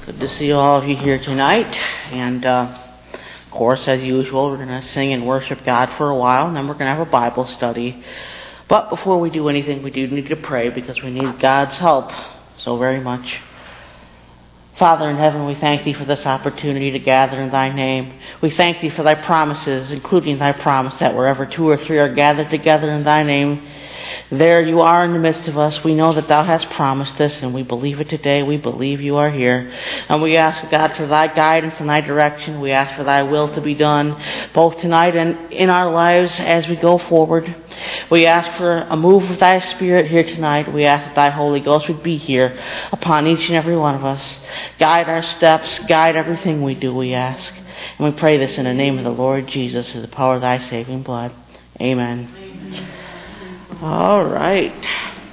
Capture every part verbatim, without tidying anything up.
Good to see all of you here tonight. And, uh, of course, as usual, we're going to sing and worship God for a while, and then we're going to have a Bible study. But before we do anything, we do need to pray because we need God's help so very much. Father in heaven, we thank Thee for this opportunity to gather in Thy name. We thank Thee for Thy promises, including Thy promise that wherever two or three are gathered together in Thy name, there You are in the midst of us. We know that Thou hast promised this, and we believe it today. We believe You are here. And we ask, God, for Thy guidance and Thy direction. We ask for Thy will to be done, both tonight and in our lives as we go forward. We ask for a move of Thy Spirit here tonight. We ask that Thy Holy Ghost would be here upon each and every one of us. Guide our steps, guide everything we do, we ask. And we pray this in the name of the Lord Jesus, through the power of Thy saving blood. Amen. Amen. All right.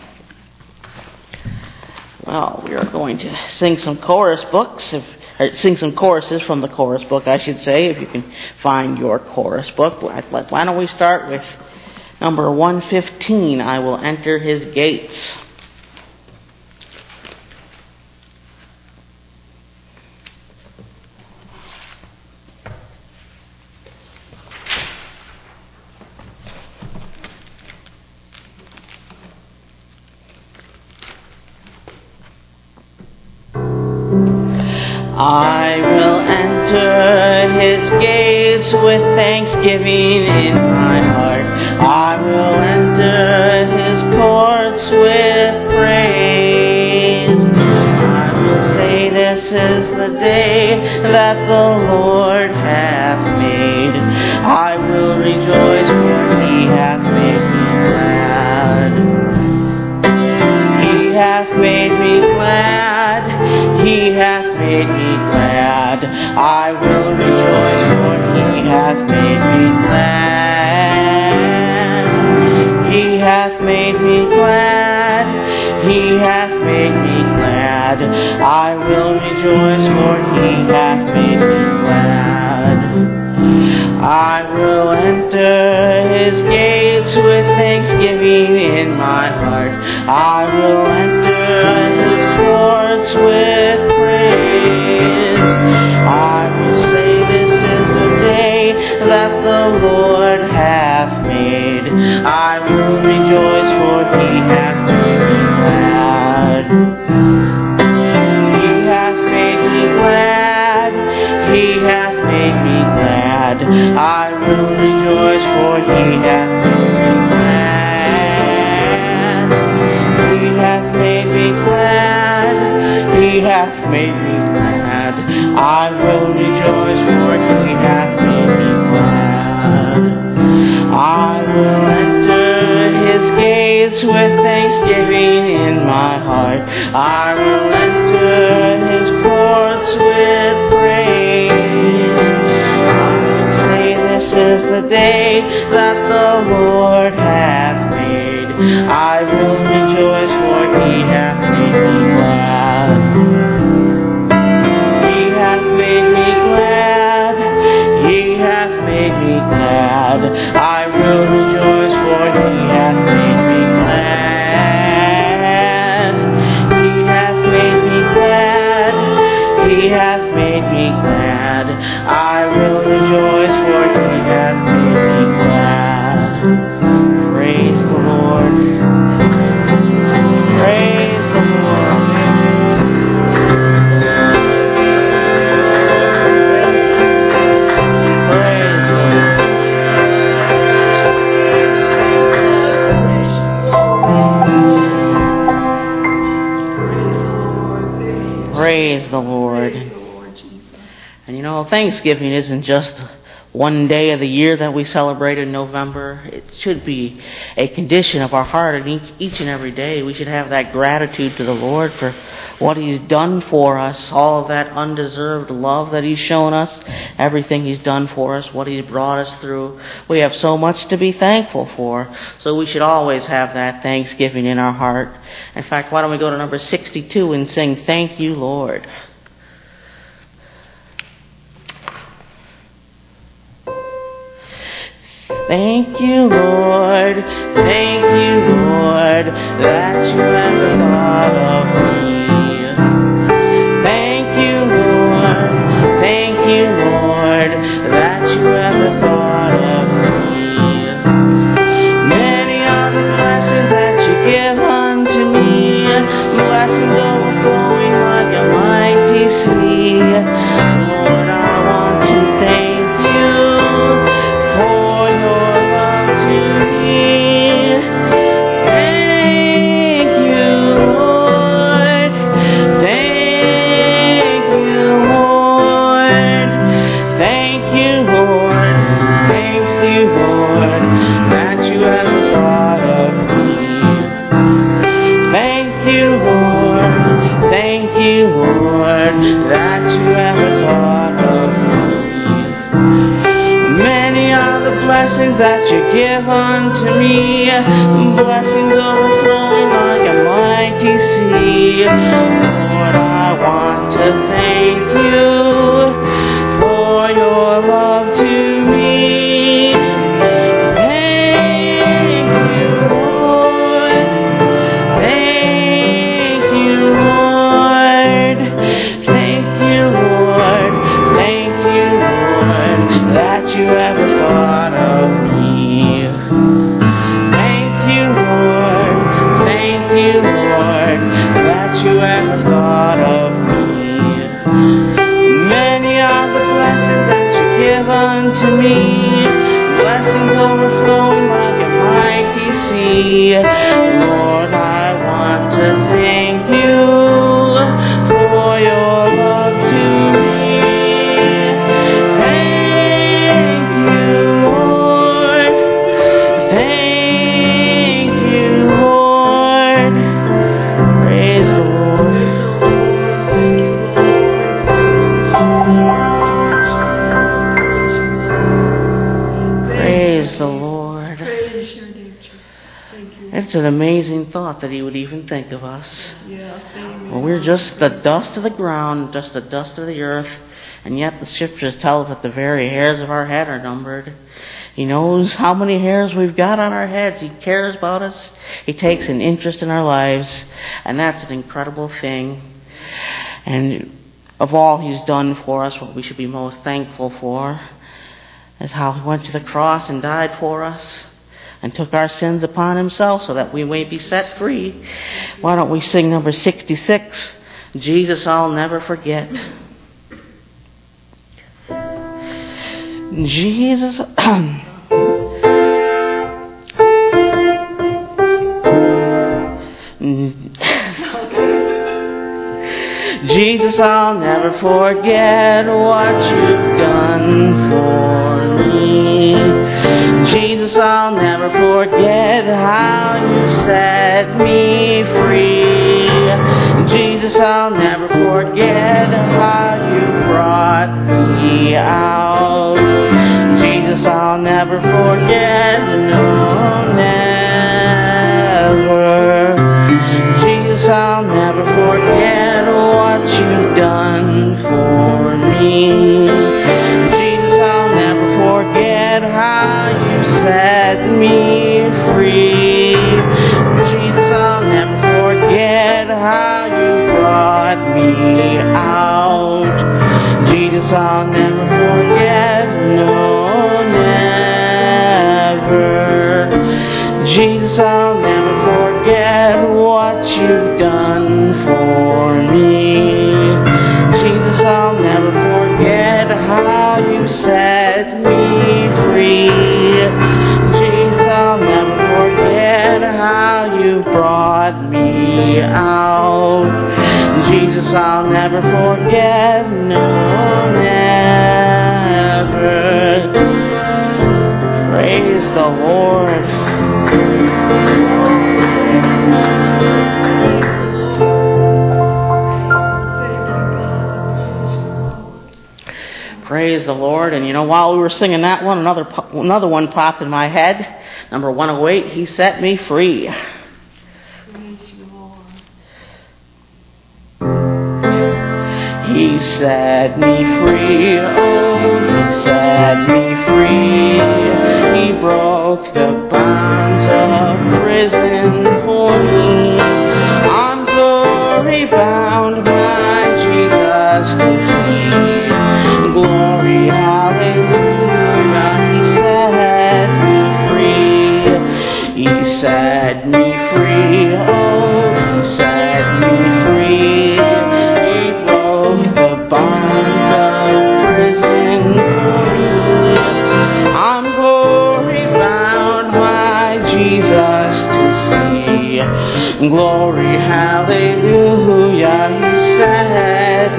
Well, we are going to sing some chorus books, if, or sing some choruses from the chorus book, I should say, if you can find your chorus book. Why don't we start with number one fifteen, I Will Enter His Gates. I will enter His gates with thanksgiving in my heart. I will enter His courts with praise. I will say, this is the day that the Lord hath made. I will rejoice, for He hath made me glad. He hath made me glad. He hath made me glad. I will rejoice, for He hath made me glad. He hath made me glad. He hath made me glad. I will rejoice, for He hath made me glad. I will enter His gates with thanksgiving in my heart. I will enter His courts with praise. I will say, this is the day that the Lord hath made. I will rejoice, for He hath made me glad. He hath made me glad. He hath made me glad. I will rejoice, for He hath made me glad. He hath made me glad. He hath made me glad. I will rejoice, for He hath made me glad. I will enter His gates with thanksgiving in my heart. I will enter His courts with praise. I will say, this is the day that the Lord hath made. I will rejoice, for He hath made me glad. He hath made me glad. He hath made me glad. I will rejoice, for He hath made me glad. He hath made me glad. He hath made me glad. I will rejoice, for He hath made me glad. Praise the Lord. Praise the Lord. Praise the Lord. And you know, Thanksgiving isn't just one day of the year that we celebrate in November. It should be a condition of our heart, and each, each and every day we should have that gratitude to the Lord for what He's done for us, all of that undeserved love that He's shown us, everything He's done for us, what He's brought us through. We have so much to be thankful for, so we should always have that thanksgiving in our heart. In fact, why don't we go to number sixty-two and sing, Thank You, Lord. Thank you, Lord, thank you, Lord, that you ever thought of me. Thank you, blessings overflowing like a mighty sea. Lord, I want to thank you for your love to me. Thank you, Lord. Thank you, Lord. Thank you, Lord. Thank you, Lord, that you ever thought of me. Thank you, Lord. Thank you, Lord, that you ever thought of me. Many are the blessings that you give unto me, blessings overflowing like a mighty sea. Lord, I want to thank you for your love to me. Thank you, Lord. Thank you, Lord. Thank you, Lord. Thank you, Lord, that you ever thought of me. Thank you, Lord. Thank you, Lord, that you ever thought of me. Many are the blessings that you give unto me, blessings overflowing like a mighty sea. Lord, I want to thank you for your love to me. Thank you, Lord. Thank you, Lord. Praise the Lord. Praise the Lord. Praise your name, Jesus. Thank you. It's an amazing thought that he would even think of us. Yes, amen. Well, we're just the dust of the ground, just the dust of the earth, and yet the scriptures tell us that the very hairs of our head are numbered. He knows how many hairs we've got on our heads. He cares about us. He takes an interest in our lives, and that's an incredible thing. And of all he's done for us, what we should be most thankful for is how he went to the cross and died for us and took our sins upon himself so that we may be set free. Why don't we sing number sixty-six, Jesus I'll Never Forget. Jesus... Jesus, I'll never forget what you've done for me. Jesus, I'll never forget how you set me free. Jesus, I'll never forget how you brought me out. Jesus, I'll never forget, no, never. Jesus, I'll never forget what you've done for me. Jesus, I'll never forget how you set me free. Jesus, I'll never forget how you brought me out. Jesus, I'll never forget, no, never. Jesus, I'll never forget what you've done for me. Jesus, I'll never forget how you set me free. Jesus, I'll never forget how you brought me out. Jesus, I'll never forget, no, never. Praise the Lord. Praise the Lord. And you know, while we were singing that one, another another one popped in my head. Number one oh eight, He Set Me Free. Praise you, Lord. He set me free, oh, He set me free. He broke the bonds of prison for me. I'm glory bound by Jesus to see. Glory, hallelujah, He set me free. He set me free, oh, He set me free.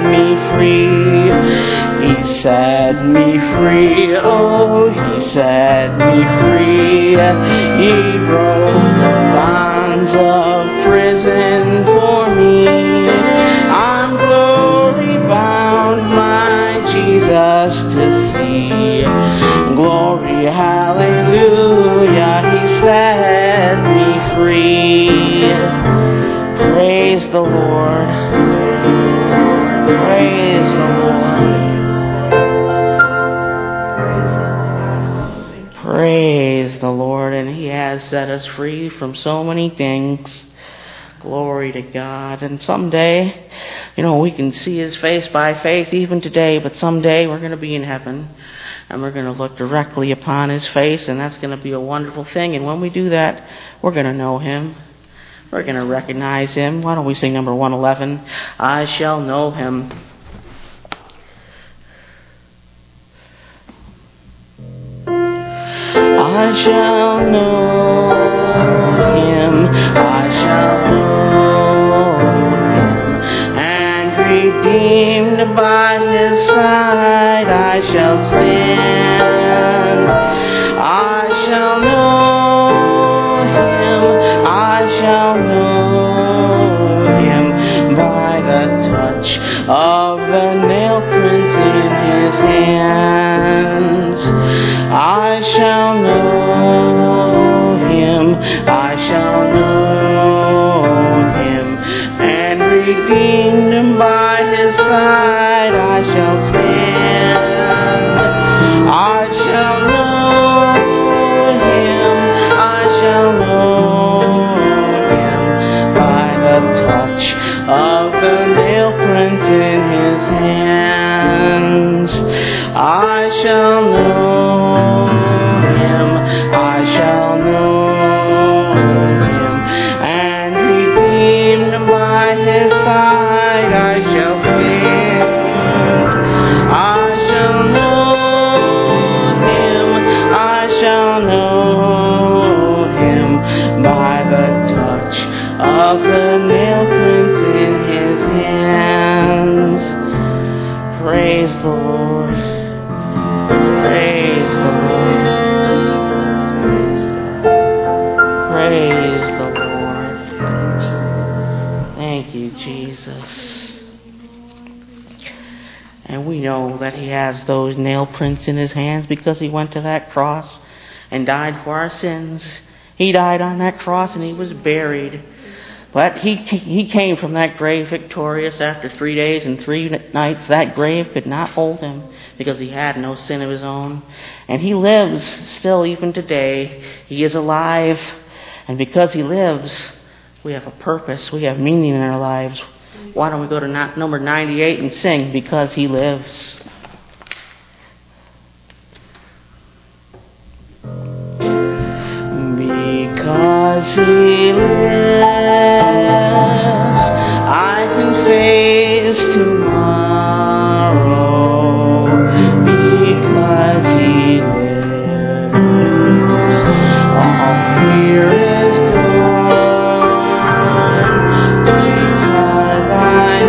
me free. He set me free. Oh, he set me free. He broke the bonds of prison for me. I'm glory bound, my Jesus to see. Glory, hallelujah, he set me free. Praise the Lord. Praise the Lord. Praise the Lord. And he has set us free from so many things. Glory to God. And someday, you know, we can see his face by faith even today, but someday we're going to be in heaven and we're going to look directly upon his face, and that's going to be a wonderful thing. And when we do that, we're going to know him. We're going to recognize him. Why don't we sing number one eleven? I shall know him. I shall know him. I shall know him. And redeemed by his side I shall stand. I shall know him. I shall know him by the touch of the nail prints in his hands. I shall know him. I shall know him. And redeemed by his side I shall stand. I shall know him. I shall know him by the touch of the nail prints in his hands. I shall know him. I shall know him. And redeemed by his side I shall stand. I shall know him. I shall know him by the touch of the nail prints in his hands. Praise the Lord. Praise the Lord. Praise the Lord. Thank you, Jesus. And we know that he has those nail prints in his hands because he went to that cross and died for our sins. He died on that cross and he was buried. But he he came from that grave victorious after three days and three nights. That grave could not hold him because he had no sin of his own. And he lives still even today. He is alive. And because he lives, we have a purpose. We have meaning in our lives. Why don't we go to number ninety-eight and sing Because He Lives. Because he lives, I can face tomorrow. Because he lives, all fear is gone. Because I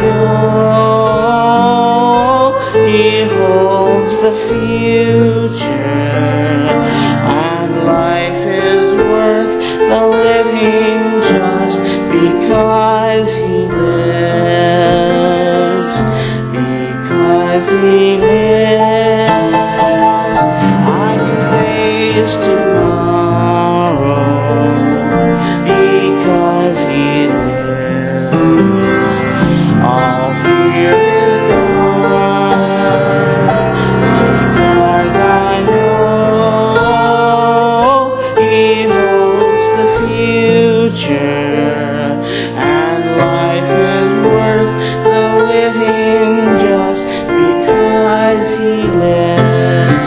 know he holds the future, and life is worth the living just because he lives. Because he lives, I can face tomorrow. Because he lives, all fear is gone. Because I know he holds the future, and life is worth the living just because he lives.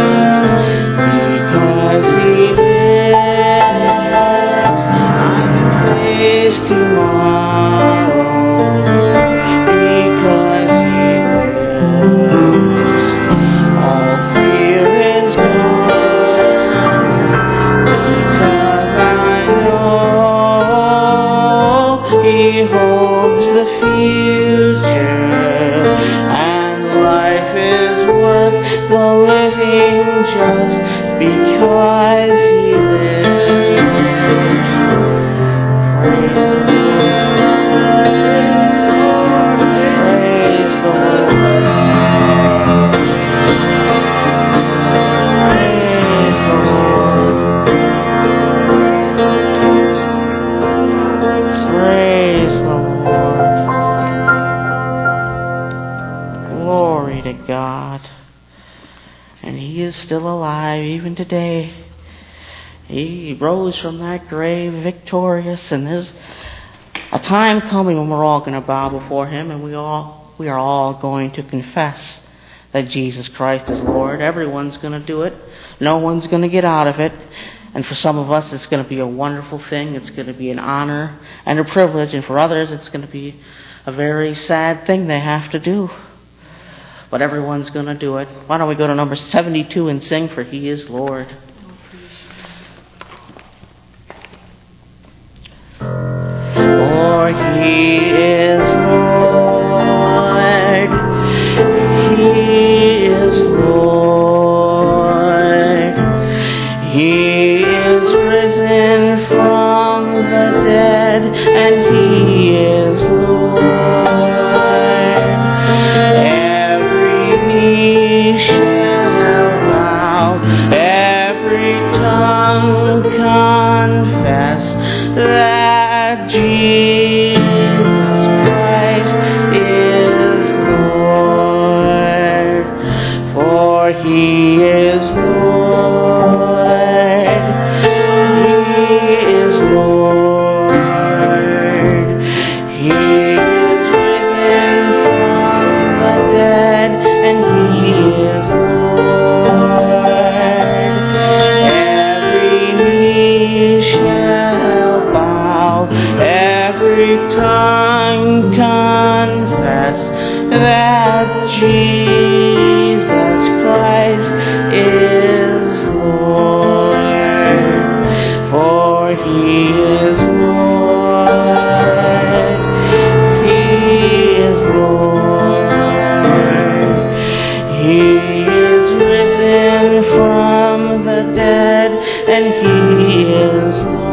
Because he lives, I can face tomorrow. Because he lives, all fear is gone. Because I know he holds the future, just because He lives. Praise the Lord. Praise the Lord. Praise the Lord. Praise the Lord. Glory to God. And He is still alive even today. He rose from that grave victorious, and there's a time coming when we're all going to bow before Him, and we all we are all going to confess that Jesus Christ is Lord. Everyone's going to do it. No one's going to get out of it. And for some of us, it's going to be a wonderful thing. It's going to be an honor and a privilege. And for others, it's going to be a very sad thing they have to do. But everyone's going to do it. Why don't we go to number seventy-two and sing, For He is Lord. For He is Lord. He is Lord. He is risen from the dead, and He is Lord. Every knee shall bow, every tongue confess that Jesus Christ is Lord. For He is Lord. He is Lord. He is risen from the dead, and He is Lord. Every knee shall bow, every tongue confess that Jesus Christ is Lord. For He is Lord. He is Lord. He is risen from the dead, and He is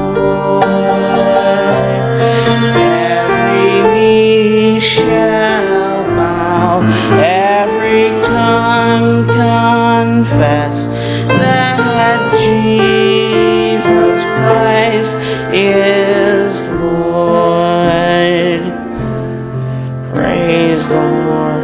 Lord. Every knee shall bow, every tongue confess that Jesus Christ is Lord. Praise the Lord.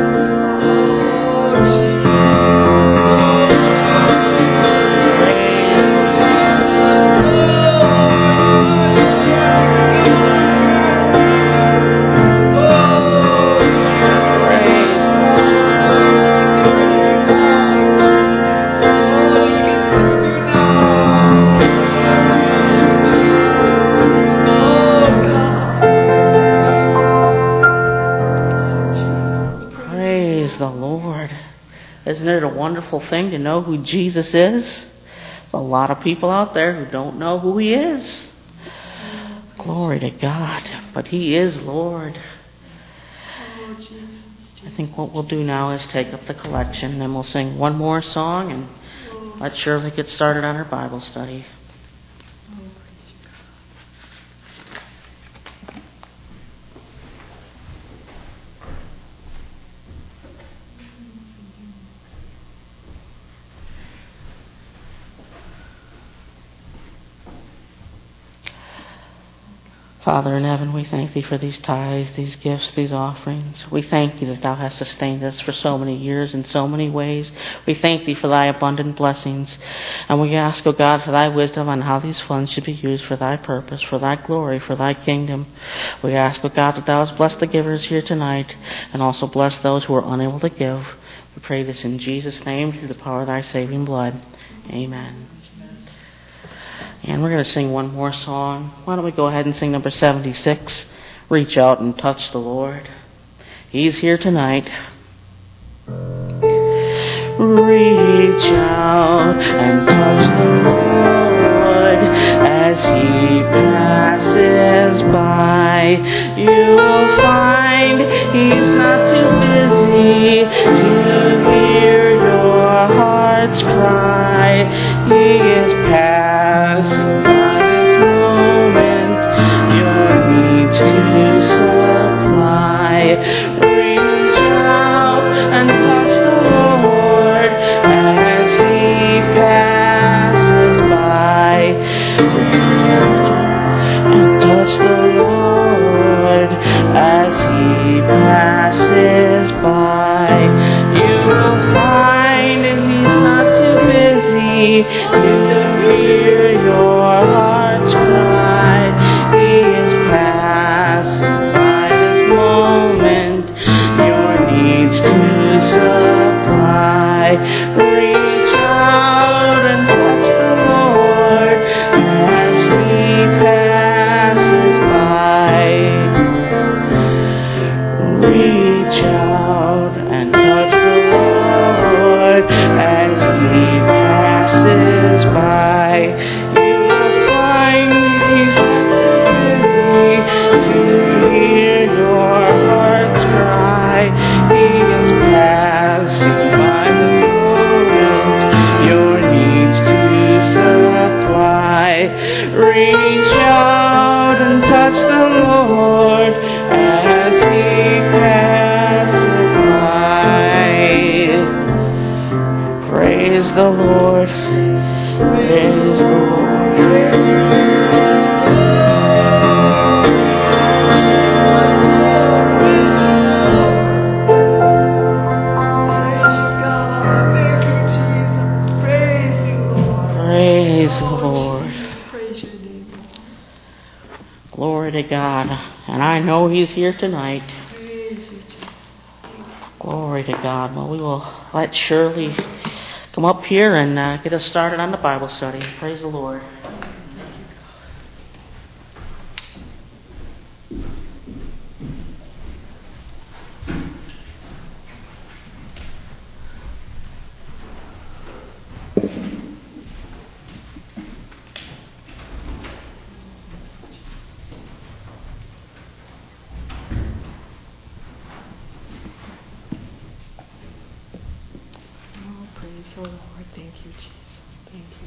Isn't it a wonderful thing to know who Jesus is? There's a lot of people out there who don't know who He is. Glory to God. But He is Lord. I think what we'll do now is take up the collection, and then we'll sing one more song and let Shirley get started on her Bible study. Father in heaven, we thank Thee for these tithes, these gifts, these offerings. We thank Thee that Thou hast sustained us for so many years in so many ways. We thank Thee for Thy abundant blessings. And we ask, O God, for Thy wisdom on how these funds should be used for Thy purpose, for Thy glory, for Thy kingdom. We ask, O God, that Thou hast blessed the givers here tonight, and also bless those who are unable to give. We pray this in Jesus' name, through the power of Thy saving blood. Amen. And we're going to sing one more song. Why don't we go ahead and sing number seventy-six, Reach Out and Touch the Lord. He's here tonight. Reach out and touch the Lord as He passes by. You will find He's not too busy to hear your heart's cry. Reach out and touch the Lord as He passes by. Reach out and touch the Lord as He passes by. You will find that He's not too busy to hear your heart's cry. He is passing by this moment, your needs to supply. Reach out and touch the Lord as He passes by. Reach out and touch the Lord as He passes by. You will find He's not too busy to hear your heart's cry. He is passing by this moment, your needs to supply. Reach out and touch the Lord as He passes by. Praise the Lord. Praise the Lord. Praise you, God. Thank you, Jesus. Praise you, Lord. Praise the Oh, Lord. Jesus, praise your name, Lord. Glory to God. And I know He's here tonight. Praise you, Jesus. Glory to God. Well, we will let Shirley come up here and uh, get us started on the Bible study. Praise the Lord. Oh, praise the Lord. Thank you, Jesus. Thank you.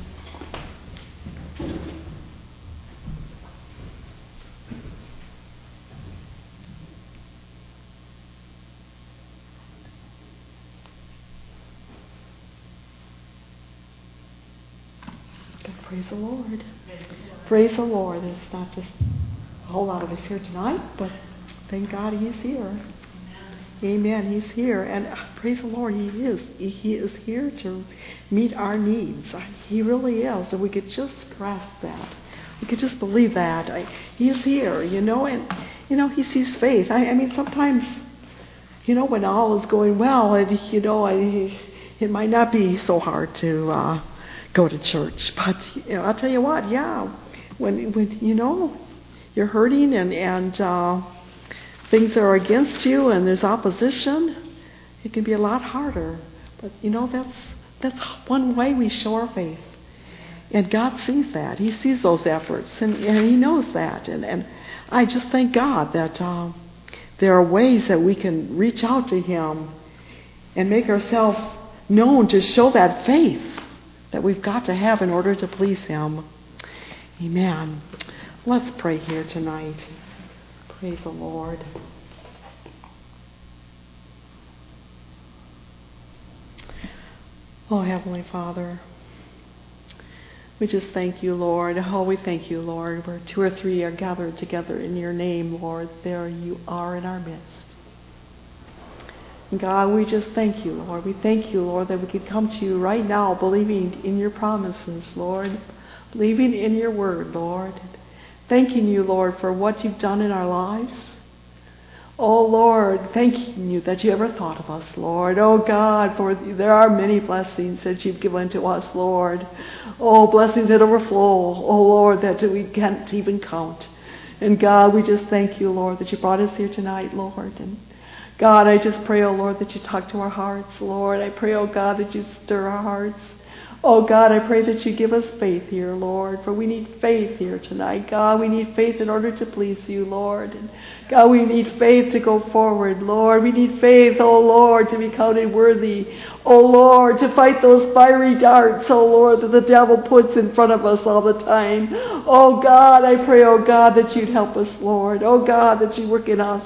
Praise the Lord. Praise the Lord. It's not just a whole lot of us here tonight, but thank God He's here. Amen. He's here. And uh, praise the Lord, He is. He, he is here to meet our needs. Uh, He really is. And we could just grasp that. We could just believe that. I, he is here, you know, and, you know, He sees faith. I, I mean, sometimes, you know, when all is going well, and, you know, I, it might not be so hard to uh, go to church. But, you know, I'll tell you what, yeah, when, when you know, you're hurting and, and uh, things are against you and there's opposition, it can be a lot harder. But, you know, that's that's one way we show our faith. And God sees that. He sees those efforts, and, and He knows that. And, and I just thank God that uh, there are ways that we can reach out to Him and make ourselves known to show that faith that we've got to have in order to please Him. Amen. Let's pray here tonight. Praise the Lord. Oh, Heavenly Father, we just thank You, Lord. Oh, we thank You, Lord, where two or three are gathered together in Your name, Lord, there You are in our midst. God, we just thank You, Lord. We thank You, Lord, that we could come to You right now believing in Your promises, Lord, believing in Your word, Lord, thanking You, Lord, for what You've done in our lives. Oh, Lord, thanking You that You ever thought of us, Lord. Oh, God, for there are many blessings that You've given to us, Lord. Oh, blessings that overflow. Oh, Lord, that we can't even count. And God, we just thank You, Lord, that You brought us here tonight, Lord. And God, I just pray, oh, Lord, that You talk to our hearts, Lord. I pray, oh, God, that You stir our hearts. Oh, God, I pray that You give us faith here, Lord, for we need faith here tonight. God, we need faith in order to please You, Lord. And God, we need faith to go forward, Lord. We need faith, oh, Lord, to be counted worthy. Oh, Lord, to fight those fiery darts, oh, Lord, that the devil puts in front of us all the time. Oh, God, I pray, oh, God, that You'd help us, Lord. Oh, God, that You work in us.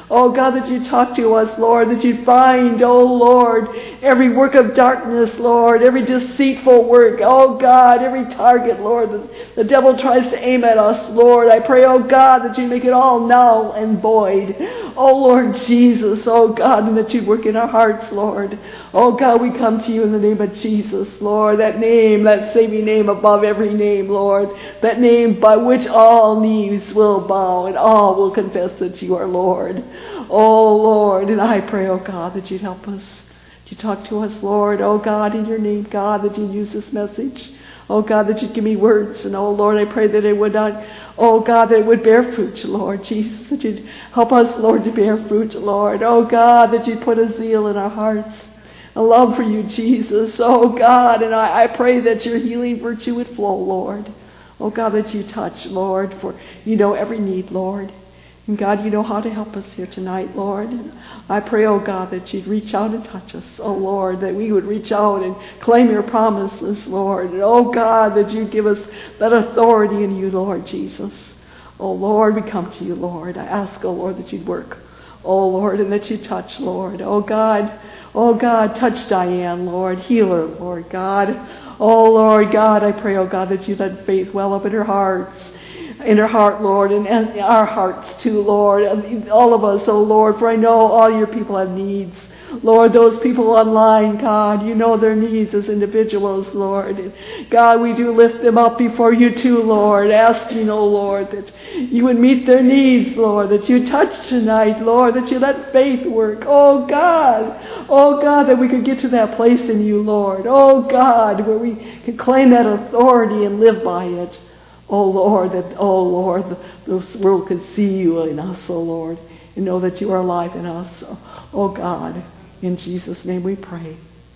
Oh God, that you talk to us, Lord, that you find, oh Lord, every work of darkness, Lord, every deceitful work, oh God, every target, Lord, that the devil tries to aim at us, Lord. I pray, oh God, that you make it all null and void. Oh Lord Jesus, oh God, and that you work in our hearts, Lord. Oh God, we come to you in the name of Jesus, Lord, that name, that saving name above every name, Lord, that name by which all knees will bow and all will confess that you are Lord. Oh Lord, and I pray, oh God, that you'd help us. You talk to us, Lord, oh God, in your name, God, that you'd use this message. Oh God, that you'd give me words, and oh Lord, I pray that it would not, oh God, that it would bear fruit, Lord Jesus, that you'd help us, Lord, to bear fruit, Lord. Oh God, that you'd put a zeal in our hearts, a love for you, Jesus. Oh God, and I, I pray that your healing virtue would flow, Lord. Oh God, that you touch, Lord, for you know every need, Lord. And God, you know how to help us here tonight, Lord. And I pray, oh God, that you'd reach out and touch us, oh Lord, that we would reach out and claim your promises, Lord. And oh God, that you give us that authority in you, Lord Jesus. Oh Lord, we come to you, Lord. I ask, oh Lord, that you'd work, oh Lord, and that you touch, Lord. Oh God, oh God, touch Diane, Lord. Heal her, Lord God. Oh Lord God, I pray, oh God, that you let faith well up in her hearts. In her heart, Lord, and, and our hearts too, Lord. And all of us, oh Lord, for I know all your people have needs. Lord, those people online, God, you know their needs as individuals, Lord. And God, we do lift them up before you too, Lord, asking, oh Lord, that you would meet their needs, Lord, that you touch tonight, Lord, that you let faith work. Oh God, oh God, that we could get to that place in you, Lord. Oh God, where we can claim that authority and live by it. Oh Lord, that, oh Lord, the, the world could see you in us, oh Lord, and know that you are alive in us. Oh God, in Jesus' name we pray.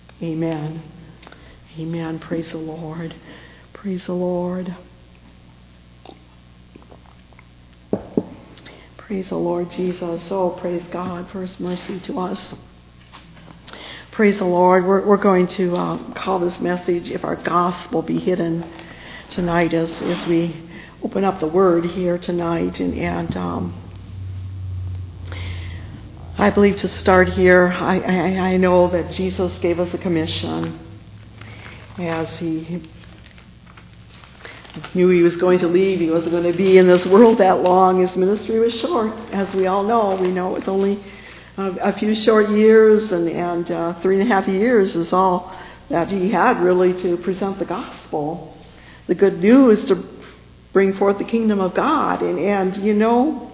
Amen. Amen. Praise the Lord. Praise the Lord. Praise the Lord Jesus. Oh, praise God for his mercy to us. Praise the Lord. We're, we're going to uh, call this message, If Our Gospel Be Hidden, tonight as, as we open up the Word here tonight. And, and um, I believe to start here, I, I, I know that Jesus gave us a commission as he knew he was going to leave. He wasn't going to be in this world that long. His ministry was short, as we all know. We know it's only a, a few short years, and, and uh, three and a half years is all that he had really to present the gospel. The good news to bring forth the kingdom of God. And, and, you know,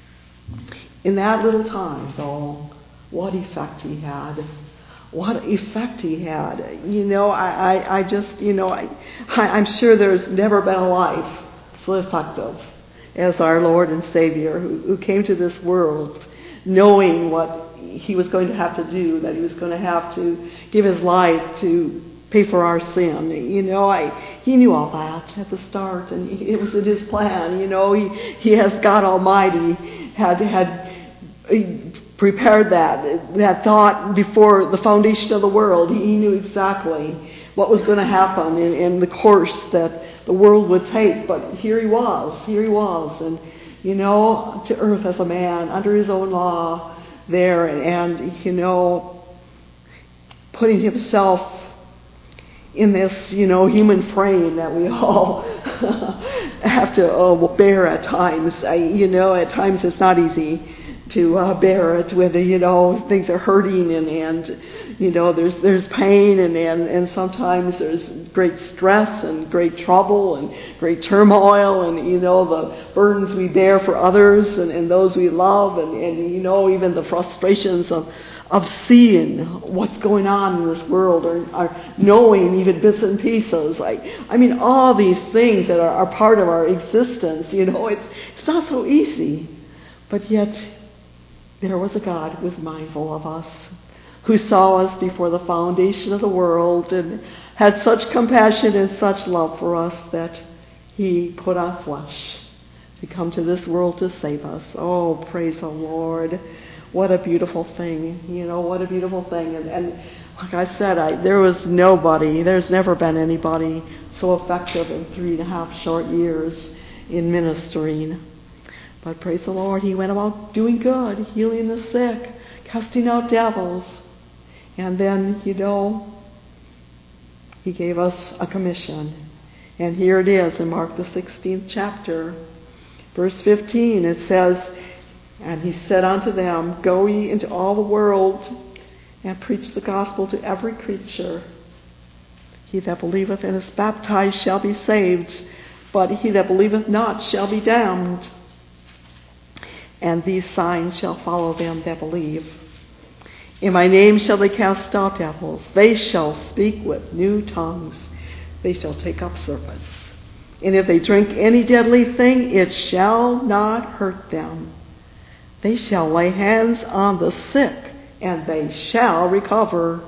in that little time, though, what effect he had. What effect he had. You know, I, I, I just, you know, I, I, I'm sure there's never been a life so effective as our Lord and Savior who, who came to this world knowing what he was going to have to do, that he was going to have to give his life to pay for our sin. You know, I he knew all that at the start, and it was in his plan. You know, he he has God Almighty had had prepared that that thought before the foundation of the world. He, he knew exactly what was going to happen in, in the course that the world would take. But here he was, here he was, and you know, to earth as a man under his own law there, and, and you know, putting himself in this, you know, human frame that we all have to uh, bear at times. I, you know, at times it's not easy to uh, bear it when, you know, things are hurting and, and you know, there's there's pain and, and, and sometimes there's great stress and great trouble and great turmoil and, you know, the burdens we bear for others and, and those we love and, and, you know, even the frustrations of of seeing what's going on in this world, or, or knowing even bits and pieces. I, I mean, all these things that are, are part of our existence, you know, it's, it's not so easy. But yet, there was a God who was mindful of us, who saw us before the foundation of the world and had such compassion and such love for us that he put on flesh to come to this world to save us. Oh, praise the Lord. What a beautiful thing, you know, what a beautiful thing. And, and like I said, I, there was nobody, there's never been anybody so effective in three and a half short years in ministering. But praise the Lord, he went about doing good, healing the sick, casting out devils. And then, you know, he gave us a commission. And here it is in Mark the sixteenth chapter. Verse fifteen, it says, and he said unto them, Go ye into all the world, and preach the gospel to every creature. He that believeth and is baptized shall be saved, but he that believeth not shall be damned. And these signs shall follow them that believe. In my name shall they cast out devils. They shall speak with new tongues. They shall take up serpents. And if they drink any deadly thing, it shall not hurt them. They shall lay hands on the sick, and they shall recover.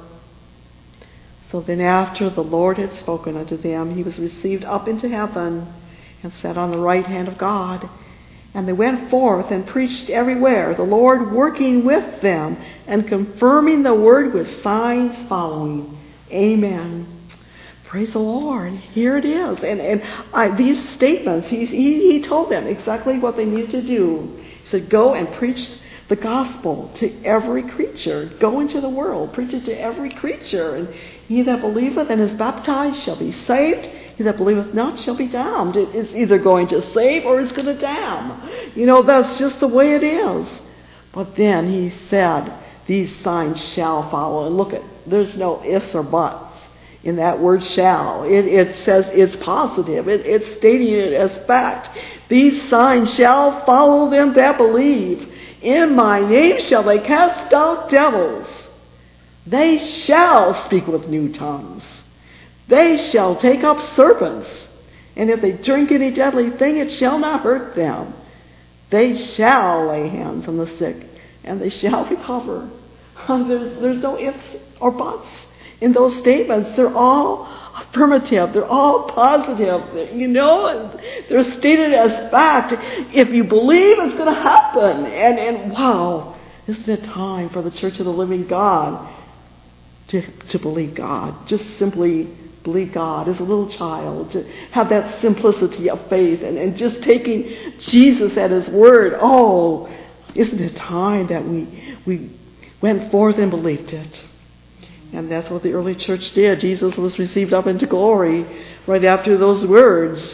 So then after the Lord had spoken unto them, he was received up into heaven, and sat on the right hand of God. And they went forth and preached everywhere, the Lord working with them, and confirming the word with signs following. Amen. Praise the Lord. Here it is. And, and I, these statements, he, he, he told them exactly what they needed to do. He said, go and preach the gospel to every creature. Go into the world, preach it to every creature. And he that believeth and is baptized shall be saved. He that believeth not shall be damned. It is either going to save or it's going to damn. You know, that's just the way it is. But then he said, these signs shall follow. And look, at there's no ifs or buts in that word shall. It, it says it's positive. It, it's stating it as fact. These signs shall follow them that believe. In my name shall they cast out devils. They shall speak with new tongues. They shall take up serpents. And if they drink any deadly thing, it shall not hurt them. They shall lay hands on the sick, and they shall recover. There's, there's no ifs or buts in those statements. They're all affirmative. They're all positive. You know, they're stated as fact. If you believe, it's going to happen. And, and wow, isn't it time for the Church of the Living God to, to believe God? Just simply believe God as a little child, to have that simplicity of faith and, and just taking Jesus at his word. Oh, isn't it time that we we went forth and believed it? And that's what the early church did. Jesus was received up into glory right after those words.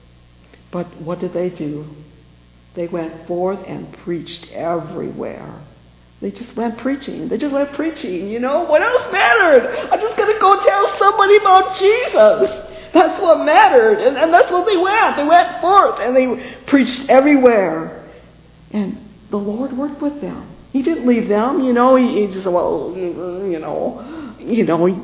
But what did they do? They went forth and preached everywhere. They just went preaching. They just went preaching, you know. What else mattered? I'm just going to go tell somebody about Jesus. That's what mattered. And, and that's what they went. They went forth and they preached everywhere. And the Lord worked with them. He didn't leave them, you know. He, he just said, well, you know, you know, he,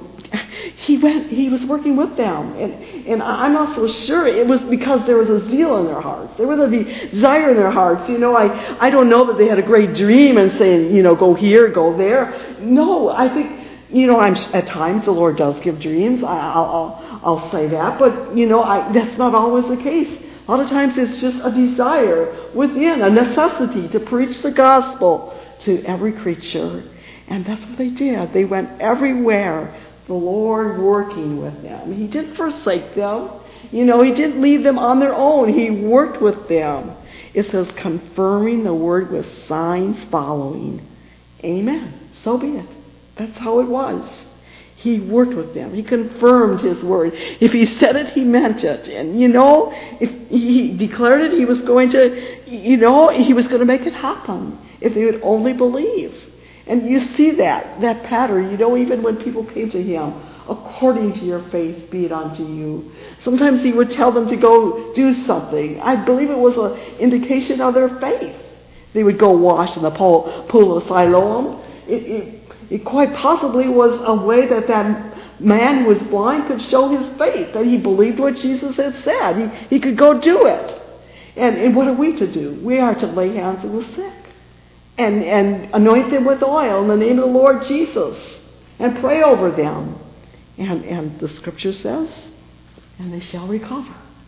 he went, he was working with them. And, and I'm not so sure it was because there was a zeal in their hearts. There was a desire in their hearts. You know, I, I don't know that they had a great dream and saying, you know, go here, go there. No, I think, you know, I'm at times the Lord does give dreams. I, I'll, I'll, I'll say that. But, you know, I, that's not always the case. A lot of times it's just a desire within, a necessity to preach the gospel to every creature. And that's what they did. They went everywhere, the Lord working with them. He didn't forsake them. You know, he didn't leave them on their own. He worked with them. It says, confirming the word with signs following. Amen. So be it. That's how it was. He worked with them. He confirmed his word. If he said it, he meant it. And, you know, if he declared it, he was going to, you know, he was going to make it happen if they would only believe. And you see that, that pattern, you know, even when people came to him, according to your faith be it unto you. Sometimes he would tell them to go do something. I believe it was an indication of their faith. They would go wash in the pool, pool of Siloam. It, it, it quite possibly was a way that that man who was blind could show his faith, that he believed what Jesus had said. He, he could go do it. And, and what are we to do? We are to lay hands on the sick. And, and anoint them with oil in the name of the Lord Jesus. And pray over them. And, and the scripture says, and they shall recover.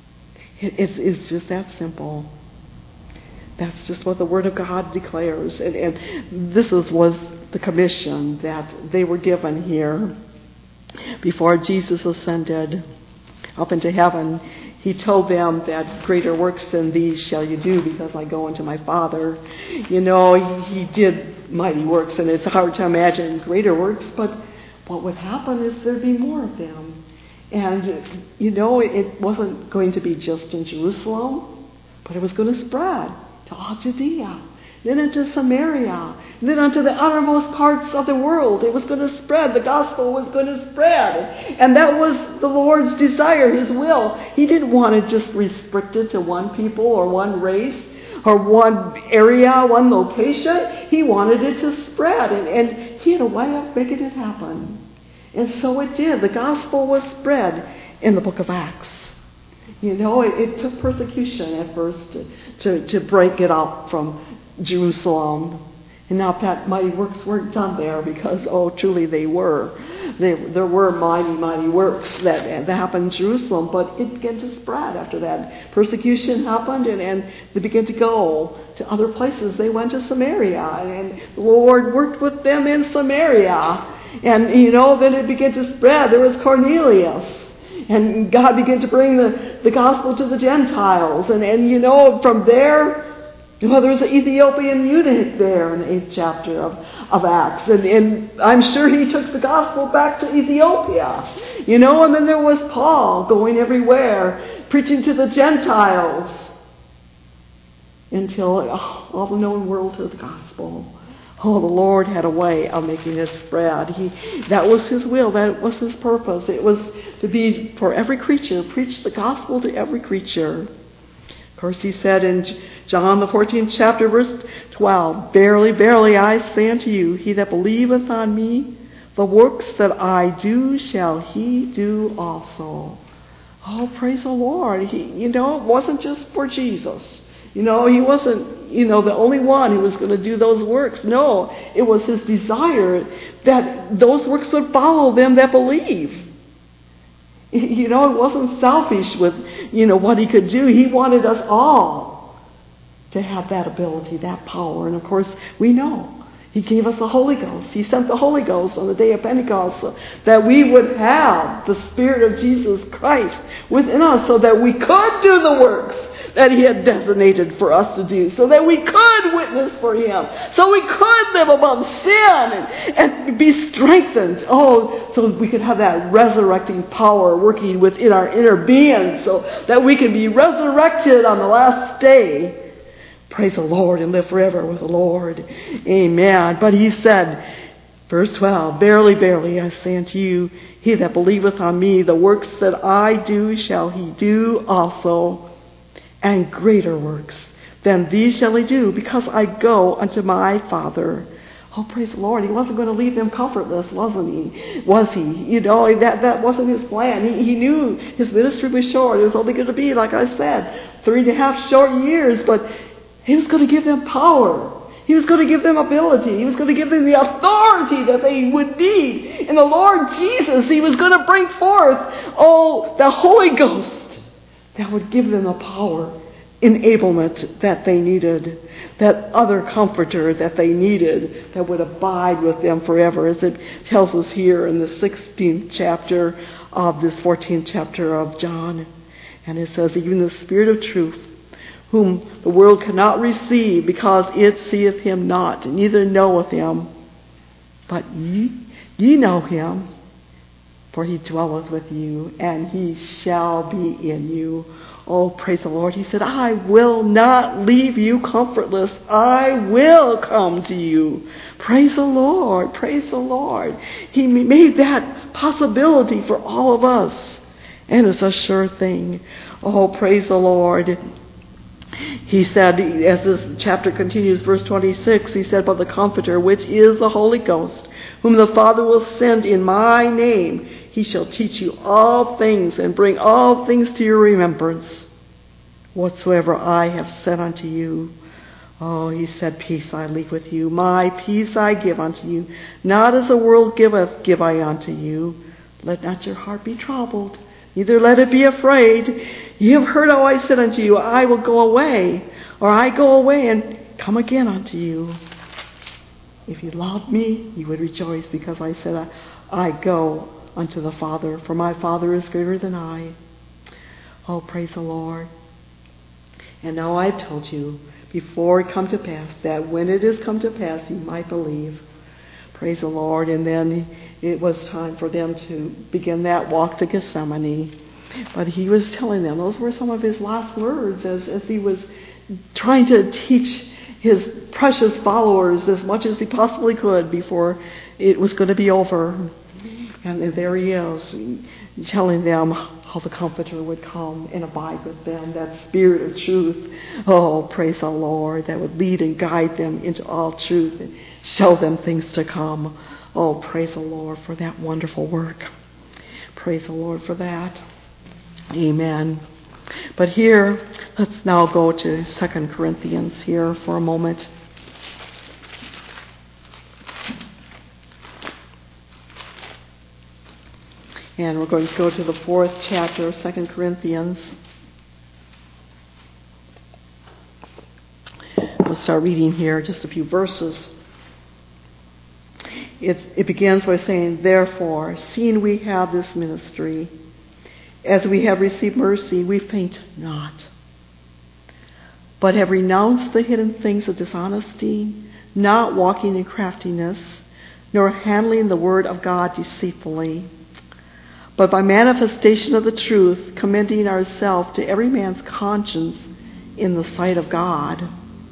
It, it's, it's just that simple. That's just what the Word of God declares. And, and this is, was the commission that they were given here. Before Jesus ascended up into heaven, he told them that greater works than these shall you do because I go unto my Father. You know, he, he did mighty works, and it's hard to imagine greater works, but what would happen is there'd be more of them. And, you know, it wasn't going to be just in Jerusalem, but it was going to spread to all Judea, then into Samaria, then unto the uttermost parts of the world. It was going to spread. The gospel was going to spread. And that was the Lord's desire, His will. He didn't want it just restricted to one people or one race or one area, one location. He wanted it to spread. And, and He had a way of making it happen. And so it did. The gospel was spread in the book of Acts. You know, it, it took persecution at first to, to, to break it up from Jerusalem. And not that mighty works weren't done there, because, oh, truly they were. They, there were mighty, mighty works that, that happened in Jerusalem, but it began to spread after that. Persecution happened, and, and they began to go to other places. They went to Samaria, and the Lord worked with them in Samaria. And, you know, then it began to spread. There was Cornelius. And God began to bring the, the gospel to the Gentiles. And, and, you know, from there, well, there was an Ethiopian eunuch there in the eighth chapter of, of Acts. And, and I'm sure he took the gospel back to Ethiopia. You know, and then there was Paul going everywhere, preaching to the Gentiles until oh, all the known world heard the gospel. Oh, the Lord had a way of making it spread. He, that was His will. That was His purpose. It was to be for every creature. Preach the gospel to every creature. Of course, He said in John the fourteenth chapter, verse twelve, Verily, verily, I say unto you, he that believeth on me, the works that I do shall he do also. Oh, praise the Lord. He, you know, it wasn't just for Jesus. You know, He wasn't, you know, the only one who was going to do those works. No, it was His desire that those works would follow them that believe. You know, it wasn't selfish with, you know, what He could do. He wanted us all to have that ability, that power. And of course, we know He gave us the Holy Ghost. He sent the Holy Ghost on the day of Pentecost so that we would have the Spirit of Jesus Christ within us so that we could do the works that He had designated for us to do, so that we could witness for Him, so we could live above sin and, and be strengthened. Oh, so we could have that resurrecting power working within our inner being so that we can be resurrected on the last day. Praise the Lord and live forever with the Lord. Amen. But He said, verse twelve, Verily, verily, I say unto you, he that believeth on me, the works that I do shall he do also, and greater works than these shall he do, because I go unto my Father. Oh, praise the Lord. He wasn't going to leave them comfortless, wasn't he? Was he? You know, that, that wasn't His plan. He, he knew His ministry was short. It was only going to be, like I said, three and a half short years, but He was going to give them power. He was going to give them ability. He was going to give them the authority that they would need. In the Lord Jesus, He was going to bring forth, oh, the Holy Ghost that would give them the power, enablement that they needed, that other comforter that they needed that would abide with them forever, as it tells us here in the sixteenth chapter of this fourteenth chapter of John. And it says, even the Spirit of truth, whom the world cannot receive, because it seeth Him not, neither knoweth Him. But ye, ye know Him, for He dwelleth with you, and He shall be in you. Oh, praise the Lord. He said, I will not leave you comfortless. I will come to you. Praise the Lord. Praise the Lord. He made that possibility for all of us. And it's a sure thing. Oh, praise the Lord. He said, as this chapter continues, verse twenty-six, He said, But the Comforter, which is the Holy Ghost, whom the Father will send in my name, He shall teach you all things and bring all things to your remembrance, whatsoever I have said unto you. Oh, He said, Peace I leave with you. My peace I give unto you. Not as the world giveth, give I unto you. Let not your heart be troubled, neither let it be afraid. Ye have heard how I said unto you, I will go away, or I go away and come again unto you. If you loved me, you would rejoice, because I said, I, I go unto the Father, for my Father is greater than I. Oh, praise the Lord. And now I've told you before it come to pass, that when it is come to pass, you might believe. Praise the Lord. And then it was time for them to begin that walk to Gethsemane. But he was telling them, those were some of his last words as, as he was trying to teach his precious followers as much as he possibly could before it was going to be over. And there he is, telling them how the Comforter would come and abide with them, that Spirit of truth. Oh, praise the Lord, that would lead and guide them into all truth and show them things to come. Oh, praise the Lord for that wonderful work. Praise the Lord for that. Amen. But here, let's now go to Second Corinthians here for a moment. And we're going to go to the fourth chapter of Second Corinthians. We'll start reading here just a few verses. It, it begins by saying, therefore, seeing we have this ministry, as we have received mercy, we faint not, but have renounced the hidden things of dishonesty, not walking in craftiness, nor handling the word of God deceitfully, but by manifestation of the truth, commending ourselves to every man's conscience in the sight of God.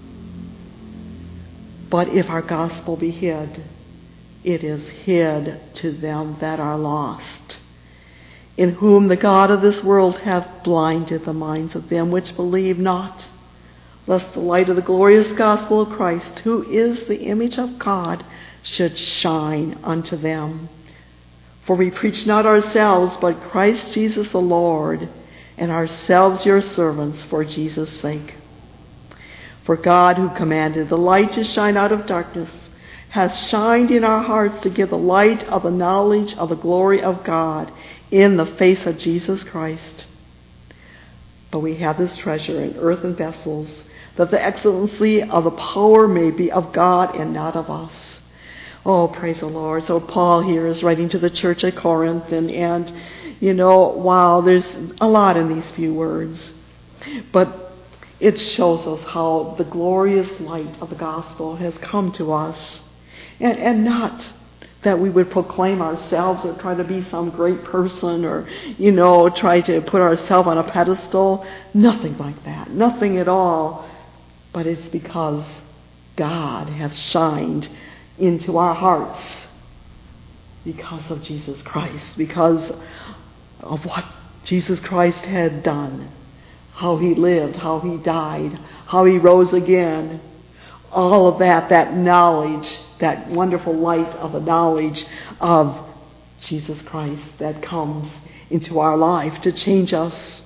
But if our gospel be hid, it is hid to them that are lost, in whom the God of this world hath blinded the minds of them which believe not, lest the light of the glorious gospel of Christ, who is the image of God, should shine unto them. For we preach not ourselves, but Christ Jesus the Lord, and ourselves your servants for Jesus' sake. For God, who commanded the light to shine out of darkness, hath shined in our hearts to give the light of the knowledge of the glory of God in the face of Jesus Christ. But we have this treasure in earthen vessels, that the excellency of the power may be of God and not of us. Oh, praise the Lord. So Paul here is writing to the church at Corinth, and, and you know, wow, there's a lot in these few words. But it shows us how the glorious light of the gospel has come to us. And, and not that we would proclaim ourselves or try to be some great person or, you know, try to put ourselves on a pedestal. Nothing like that. Nothing at all. But it's because God hath shined into our hearts because of Jesus Christ, because of what Jesus Christ had done, how he lived, how he died, how he rose again. All of that, that knowledge, that wonderful light of the knowledge of Jesus Christ that comes into our life to change us.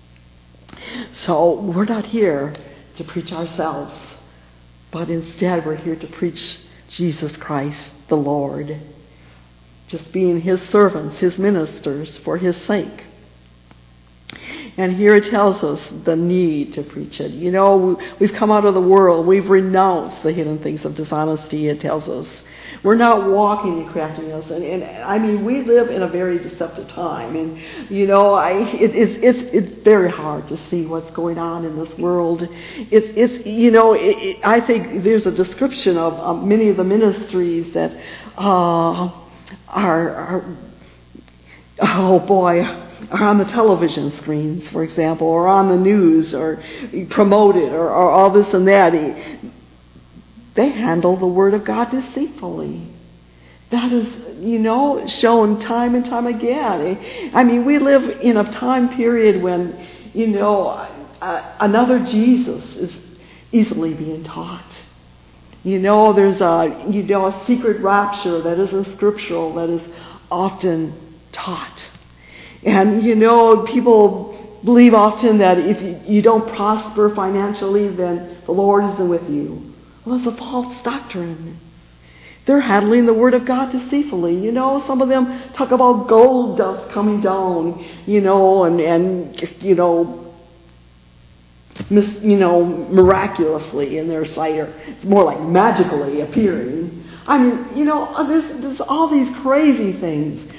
So we're not here to preach ourselves, but instead we're here to preach Jesus Christ the Lord, just being his servants, his ministers for his sake. And here it tells us the need to preach it. You know, we've come out of the world. We've renounced the hidden things of dishonesty, it tells us. We're not walking in craftiness. And, and I mean, we live in a very deceptive time. And, you know, I, it, it's, it's, it's very hard to see what's going on in this world. It's, it's you know, it, it, I think there's a description of um, many of the ministries that uh, are, are, oh boy, are on the television screens, for example, or on the news, or promoted, or, or all this and that. They handle the Word of God deceitfully. That is, you know, shown time and time again. I mean, we live in a time period when, you know, uh, another Jesus is easily being taught. You know, there's a, you know, a secret rapture that isn't scriptural that is often taught. And, you know, people believe often that if you, you don't prosper financially, then the Lord isn't with you. Well, that's a false doctrine. They're handling the Word of God deceitfully. You know, some of them talk about gold dust coming down, you know, and, and you know, mis, you know, miraculously in their sight. Or it's more like magically appearing. I mean, you know, there's, there's all these crazy things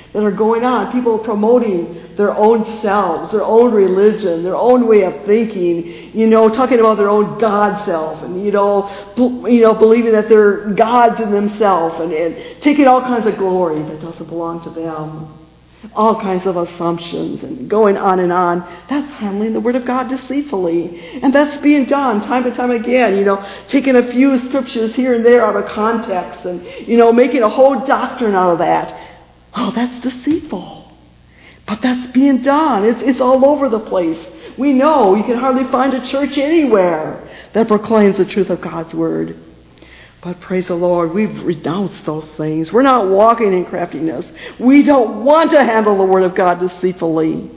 that are going on. People promoting their own selves, their own religion, their own way of thinking, you know, talking about their own God self, and, you know, b- you know, believing that they're gods in themselves, and, and taking all kinds of glory that doesn't belong to them. All kinds of assumptions and going on and on. That's handling the Word of God deceitfully. And that's being done time and time again, you know, taking a few scriptures here and there out of context and, you know, making a whole doctrine out of that. Oh, that's deceitful. But that's being done. It's, it's all over the place. We know you can hardly find a church anywhere that proclaims the truth of God's Word. But praise the Lord, we've renounced those things. We're not walking in craftiness. We don't want to handle the Word of God deceitfully.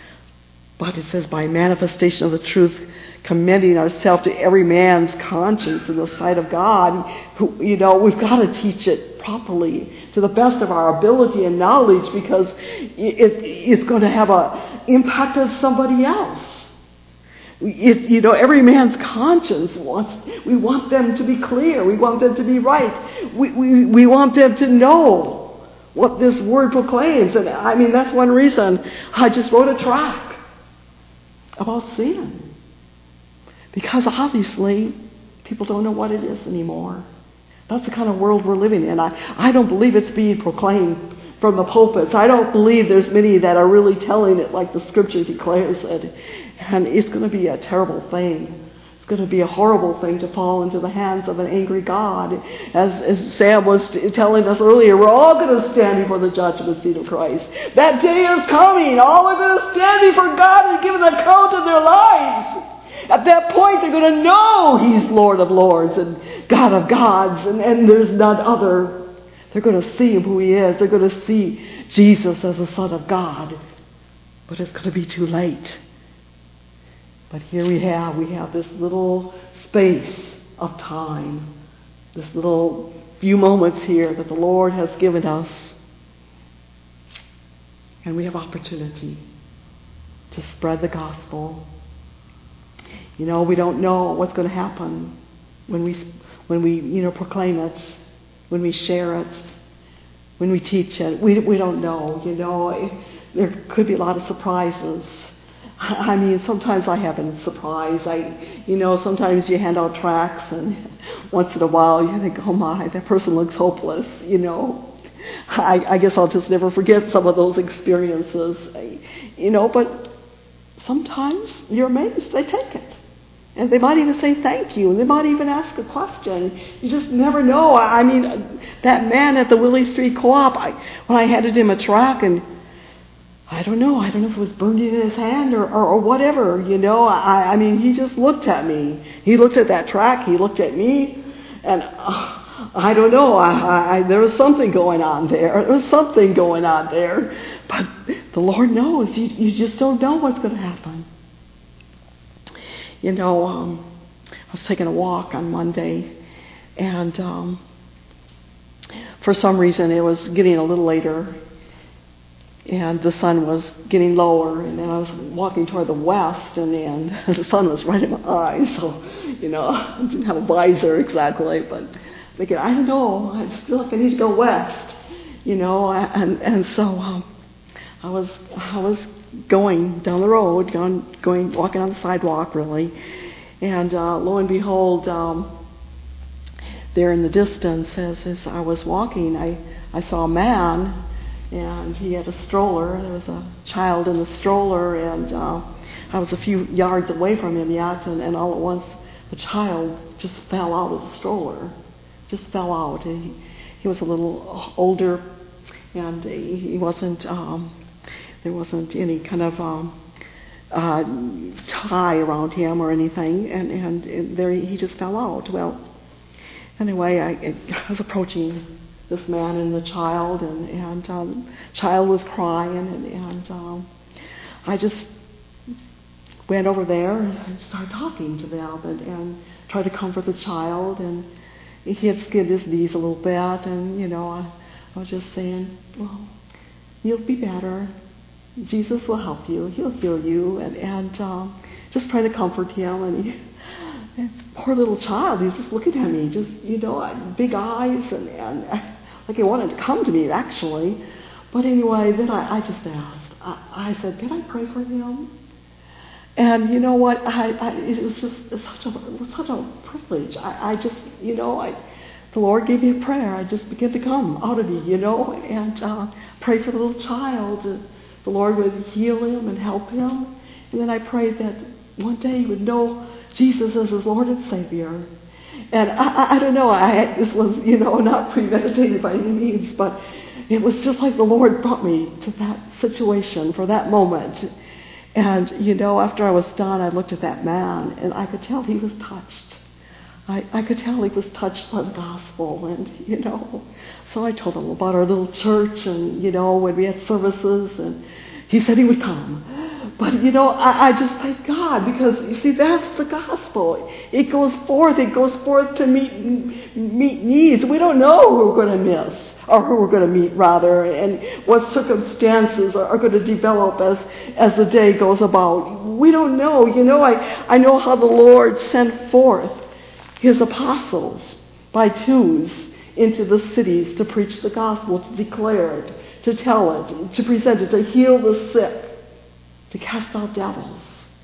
But it says, by manifestation of the truth, commending ourselves to every man's conscience in the sight of God. Who, you know, we've got to teach it properly to the best of our ability and knowledge, because it, it's going to have an impact on somebody else. It, you know, every man's conscience wants, we want them to be clear. We want them to be right. We, we, we want them to know what this word proclaims. And I mean, that's one reason I just wrote a tract about sin. Because obviously, people don't know what it is anymore. That's the kind of world we're living in. I, I don't believe it's being proclaimed from the pulpits. I don't believe there's many that are really telling it like the Scripture declares it. And it's going to be a terrible thing. It's going to be a horrible thing to fall into the hands of an angry God. As, as Sam was telling us earlier, we're all going to stand before the judgment seat of Christ. That day is coming. All are going to stand before God and give an account of their lives. At that point, they're going to know He's Lord of Lords and God of gods, and, and there's none other. They're going to see Him who He is. They're going to see Jesus as the Son of God. But it's going to be too late. But here we have, we have this little space of time, this little few moments here that the Lord has given us. And we have opportunity to spread the gospel. You know, we don't know what's going to happen when we, when we, you know, proclaim it, when we share it, when we teach it. We, we don't know, you know. It, there could be a lot of surprises. I mean, sometimes I have been surprised. I, you know, sometimes you hand out tracts, and once in a while you think, oh my, that person looks hopeless, you know. I, I guess I'll just never forget some of those experiences, you know, but sometimes you're amazed they take it. And they might even say thank you, and they might even ask a question. You just never know. I mean, that man at the Willie Street Co-op, I, when I handed him a tract, and I don't know. I don't know if it was burned in his hand or, or, or whatever, you know. I, I mean, he just looked at me. He looked at that track. He looked at me. And uh, I don't know. I, I, there was something going on there. There was something going on there. But the Lord knows. You, you just don't know what's going to happen. You know, um, I was taking a walk on Monday. And um, for some reason, it was getting a little later. And the sun was getting lower, and then I was walking toward the west, and, and the sun was right in my eyes. So, you know, I didn't have a visor exactly, but thinking, I don't know, I just feel like I need to go west, you know. And and so um, I was I was going down the road, going going walking on the sidewalk really, and uh, lo and behold, um, there in the distance, as as I was walking, I I saw a man. And he had a stroller. There was a child in the stroller, and uh, I was a few yards away from him yet, and, and all at once the child just fell out of the stroller. Just fell out. And he, he was a little older, and he, he wasn't, um, there wasn't any kind of um, uh, tie around him or anything, and, and, and there he just fell out. Well, anyway, I, I was approaching this man and the child, and and um, child was crying, and, and um, I just went over there and started talking to them, and, and tried to comfort the child, and he had skinned his knees a little bit, and you know, I, I was just saying, well, you'll be better. Jesus will help you. He'll heal you, and and um, just trying to comfort him, and he, and poor little child, he's just looking at me, just, you know, big eyes, and, and like he wanted to come to me, actually. But anyway, then I, I just asked. I, I said, can I pray for him? And you know what? I, I it was just such a it was such a privilege. I, I just, you know, I the Lord gave me a prayer. I just began to come out of me, you know, and uh, pray for the little child. Uh, the Lord would heal him and help him. And then I prayed that one day he would know Jesus as his Lord and Savior. And I, I, I don't know. I this was, you know, not premeditated by any means, but it was just like the Lord brought me to that situation for that moment. And, you know, after I was done, I looked at that man, and I could tell he was touched. I, I could tell he was touched by the gospel, and, you know, so I told him about our little church, and, you know, when we had services, and he said he would come. But, you know, I, I just thank God, because, you see, that's the gospel. It goes forth. It goes forth to meet meet needs. We don't know who we're going to miss, or who we're going to meet, rather, and what circumstances are, are going to develop as, as the day goes about. We don't know. You know, I, I know how the Lord sent forth his apostles by twos into the cities to preach the gospel, to declare it, to tell it, to present it, to heal the sick, to cast out devils,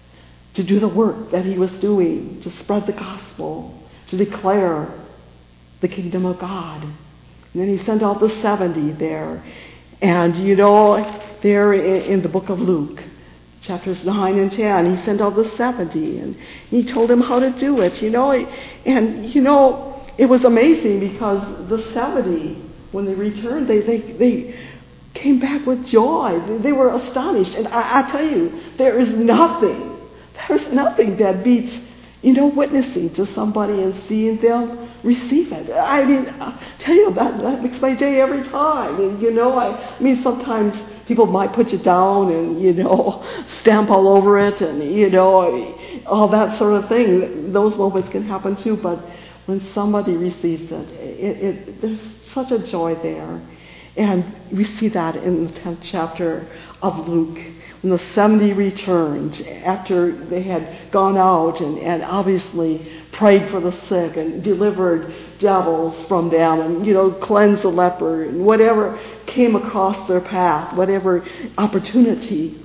to do the work that he was doing, to spread the gospel, to declare the kingdom of God. And then he sent out the seventy there. And, you know, there in the book of Luke, chapters nine and ten, he sent out the seventy. And he told them how to do it, you know. And, you know, it was amazing because the seventy, when they returned, they they, they came back with joy. They were astonished. And I, I tell you, there is nothing, there's nothing that beats, you know, witnessing to somebody and seeing them receive it. I mean, I tell you, that, that makes my day every time. And, you know, I, I mean, sometimes people might put you down and, you know, stamp all over it and, you know, all that sort of thing. Those moments can happen too. But when somebody receives it, it, it there's such a joy there. And we see that in the tenth chapter of Luke. When the seventy returned after they had gone out and, and obviously prayed for the sick and delivered devils from them and, you know, cleansed the leper and whatever came across their path, whatever opportunity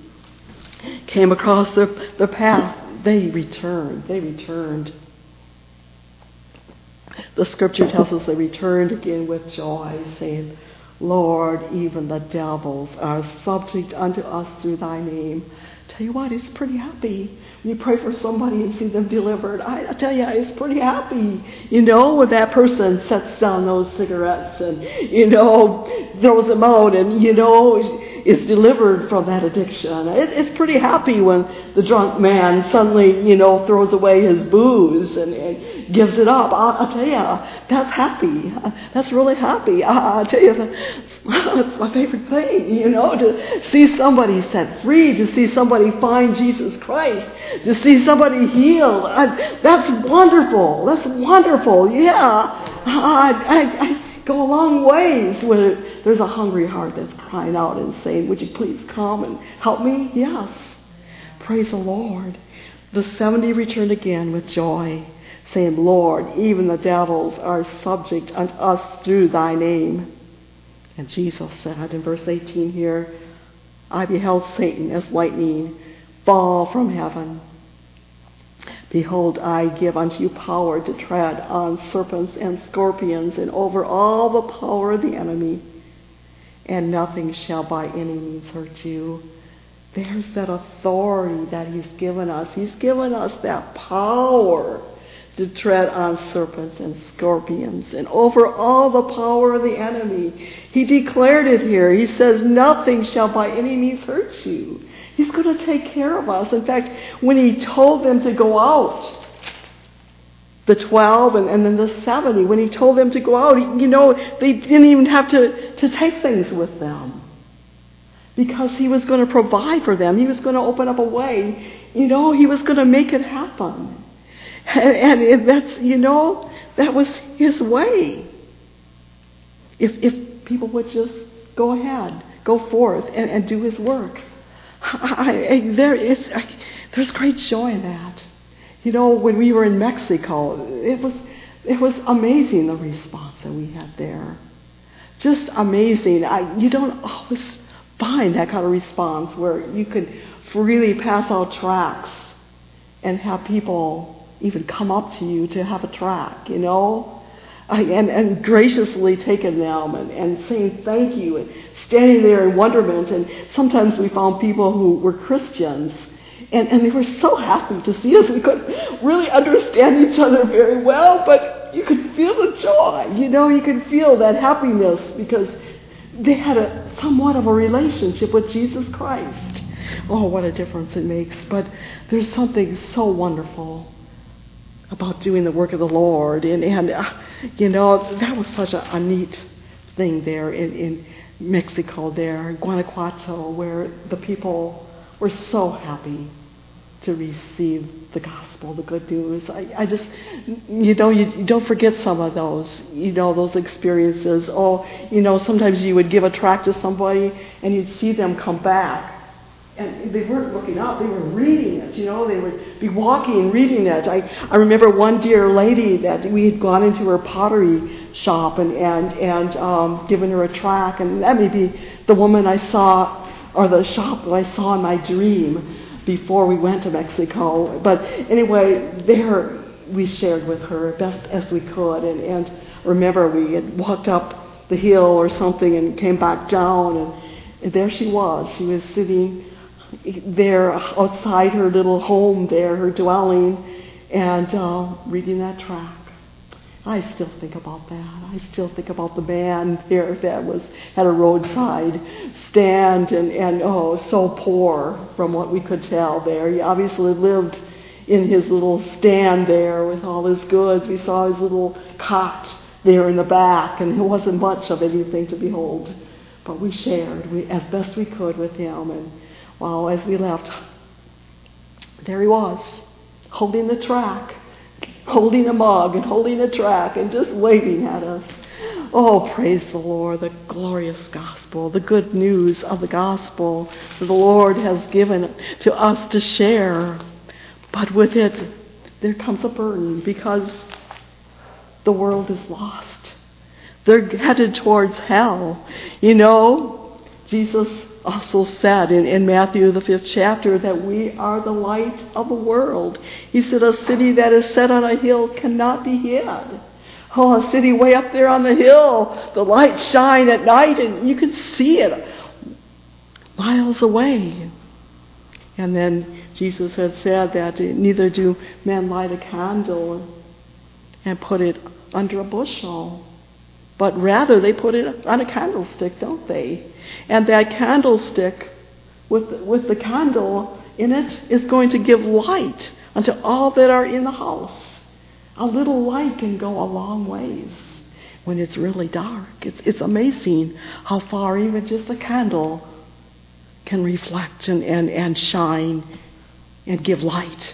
came across their, their path, they returned. They returned. The scripture tells us they returned again with joy, saying, Lord, even the devils are subject unto us through thy name. Tell you what, it's pretty happy when you pray for somebody and see them delivered. I, I tell you, it's pretty happy, you know, when that person sets down those cigarettes and, you know, throws them out and, you know, is delivered from that addiction. It, it's pretty happy when the drunk man suddenly, you know, throws away his booze and, and gives it up. I, I tell you, that's happy. That's really happy. I, I tell you, that's my favorite thing, you know, to see somebody set free, to see somebody find Jesus Christ, to see somebody healed. I, that's wonderful. That's wonderful. Yeah. I, I, I go a long ways when there's a hungry heart that's crying out and saying, would you please come and help me? Yes. Praise the Lord. The seventy returned again with joy, saying, Lord, even the devils are subject unto us through thy name. And Jesus said in verse eighteen here, I beheld Satan as lightning fall from heaven. Behold, I give unto you power to tread on serpents and scorpions and over all the power of the enemy, and nothing shall by any means hurt you. There's that authority that he's given us. He's given us that power to tread on serpents and scorpions and over all the power of the enemy. He declared it here. He says, nothing shall by any means hurt you. He's going to take care of us. In fact, when he told them to go out, the twelve and, and then the seventy, when he told them to go out, you know, they didn't even have to, to take things with them, because he was going to provide for them. He was going to open up a way. You know, he was going to make it happen. And, and that's, you know, that was his way. If if people would just go ahead, go forth and, and do his work. I, I, there is, I, there's great joy in that. You know, when we were in Mexico, it was it was amazing the response that we had there. just amazing. I, you don't always find that kind of response where you could freely pass out tracts and have people even come up to you to have a tract, you know, I, and, and graciously taking them and, and saying thank you and standing there in wonderment. And sometimes we found people who were Christians, and, and they were so happy to see us. We couldn't really understand each other very well, but you could feel the joy, you know, you could feel that happiness because they had a somewhat of a relationship with Jesus Christ. Oh, what a difference it makes. But there's something so wonderful about doing the work of the Lord. And, and uh, you know, that was such a, a neat thing there in, in Mexico, there, in Guanajuato, where the people were so happy to receive the gospel, the good news. I, I just, you know, you, you don't forget some of those, you know, those experiences. Oh, you know, sometimes you would give a tract to somebody and you'd see them come back. And they weren't looking up, they were reading it, you know, they would be walking and reading it. I, I remember one dear lady that we had gone into her pottery shop and, and, and um, given her a tract, and that may be the woman I saw, or the shop that I saw in my dream before we went to Mexico. But anyway, there we shared with her best as we could, and, and remember we had walked up the hill or something and came back down, and, and there she was. She was sitting there outside her little home there, her dwelling, and uh, reading that tract. I still think about that. I still think about the man there that was at a roadside stand and, and oh, so poor from what we could tell there. He obviously lived in his little stand there with all his goods. We saw his little cot there in the back, and there wasn't much of anything to behold. But we shared we, as best we could with him. And well, as we left, there he was, holding the tract, holding a mug and holding a tract and just waving at us. Oh, praise the Lord, the glorious gospel, the good news of the gospel that the Lord has given to us to share. But with it, there comes a burden because the world is lost. They're headed towards hell. You know, Jesus also said in, in Matthew, the fifth chapter, that we are the light of the world. He said, a city that is set on a hill cannot be hid. Oh, a city way up there on the hill, the lights shine at night and you can see it miles away. And then Jesus had said that neither do men light a candle and put it under a bushel, but rather they put it on a candlestick, don't they? And that candlestick with, with the candle in it is going to give light unto all that are in the house. A little light can go a long ways when it's really dark. It's, it's amazing how far even just a candle can reflect and, and, and shine and give light.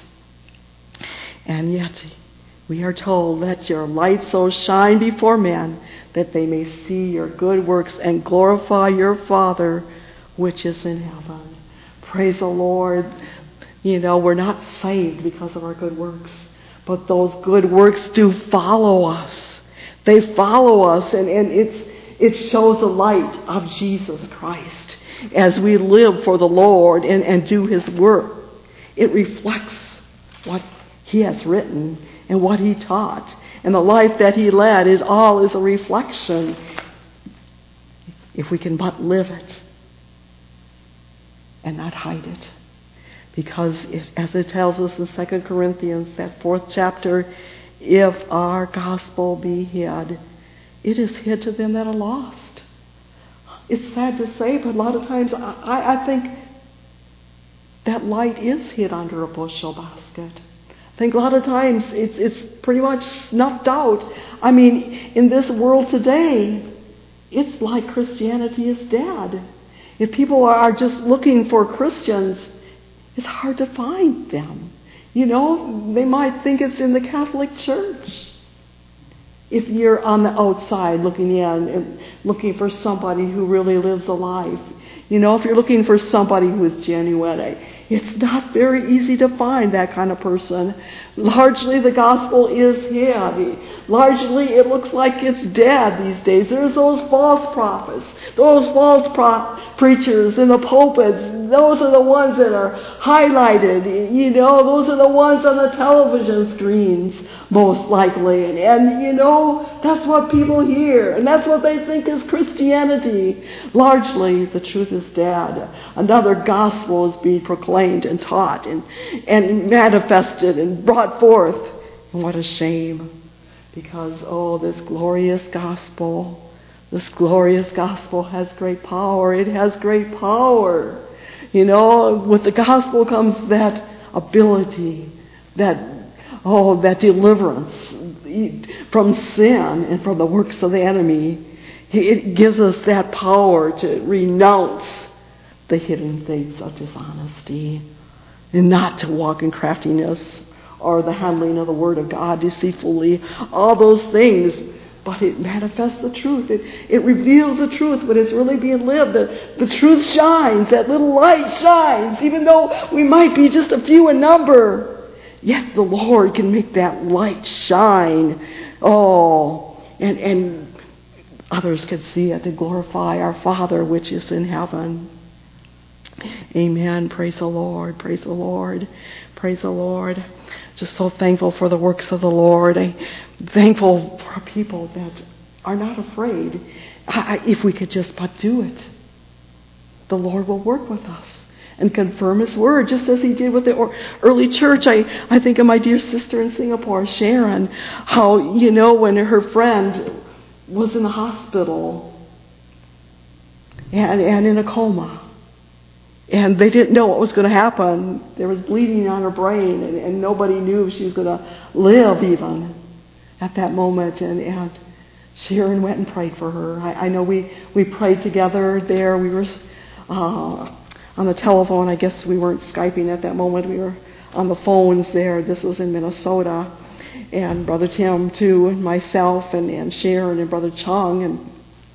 And yet we are told, let your light so shine before men that they may see your good works and glorify your Father which is in heaven. Praise the Lord. You know, we're not saved because of our good works, but those good works do follow us. They follow us, and, and it's, it shows the light of Jesus Christ. As we live for the Lord and, and do His work, it reflects what He has written and what He taught. And the life that He led is all is a reflection, if we can but live it and not hide it. Because it, as it tells us in Second Corinthians, that fourth chapter, if our gospel be hid, it is hid to them that are lost. It's sad to say, but a lot of times I, I think that light is hid under a bushel basket. I think a lot of times it's, it's pretty much snuffed out. I mean, in this world today, it's like Christianity is dead. If people are just looking for Christians, it's hard to find them. You know, they might think it's in the Catholic Church. if you're on the outside looking in and looking for somebody who really lives a life, you know, if you're looking for somebody who is genuine, it's not very easy to find that kind of person. Largely the gospel is hid. Largely it looks like it's dead these days. There's those false prophets, those false pro- preachers in the pulpits. Those are the ones that are highlighted. You know, those are the ones on the television screens, most likely. And, and you know, that's what people hear. And that's what they think is Christianity. Largely the truth is dead. Another gospel is being proclaimed and taught and, and manifested and brought forth. And what a shame. Because, oh, this glorious gospel, this glorious gospel has great power. It has great power. You know, with the gospel comes that ability, that, oh, that deliverance from sin and from the works of the enemy. It gives us that power to renounce the hidden things of dishonesty and not to walk in craftiness or the handling of the word of God deceitfully, all those things. But it manifests the truth. It, it reveals the truth when it's really being lived. The, the truth shines. That little light shines. Even though we might be just a few in number, yet the Lord can make that light shine. Oh, and, and others can see it to glorify our Father which is in heaven. Amen. Praise the Lord. Praise the Lord. Praise the Lord. Just so thankful for the works of the Lord. I'm thankful for people that are not afraid. I, if we could just but do it, the Lord will work with us and confirm His word, just as He did with the early church. I, I think of my dear sister in Singapore, Sharon, how, you know, when her friend was in the hospital and, and in a coma, and they didn't know what was going to happen. There was bleeding on her brain, and, and nobody knew if she was going to live even at that moment. And, and Sharon went and prayed for her. I, I know we, we prayed together there. We were uh, on the telephone. I guess we weren't Skyping at that moment. We were on the phones there. This was in Minnesota. And Brother Tim, too, and myself, and, and Sharon, and Brother Chung, and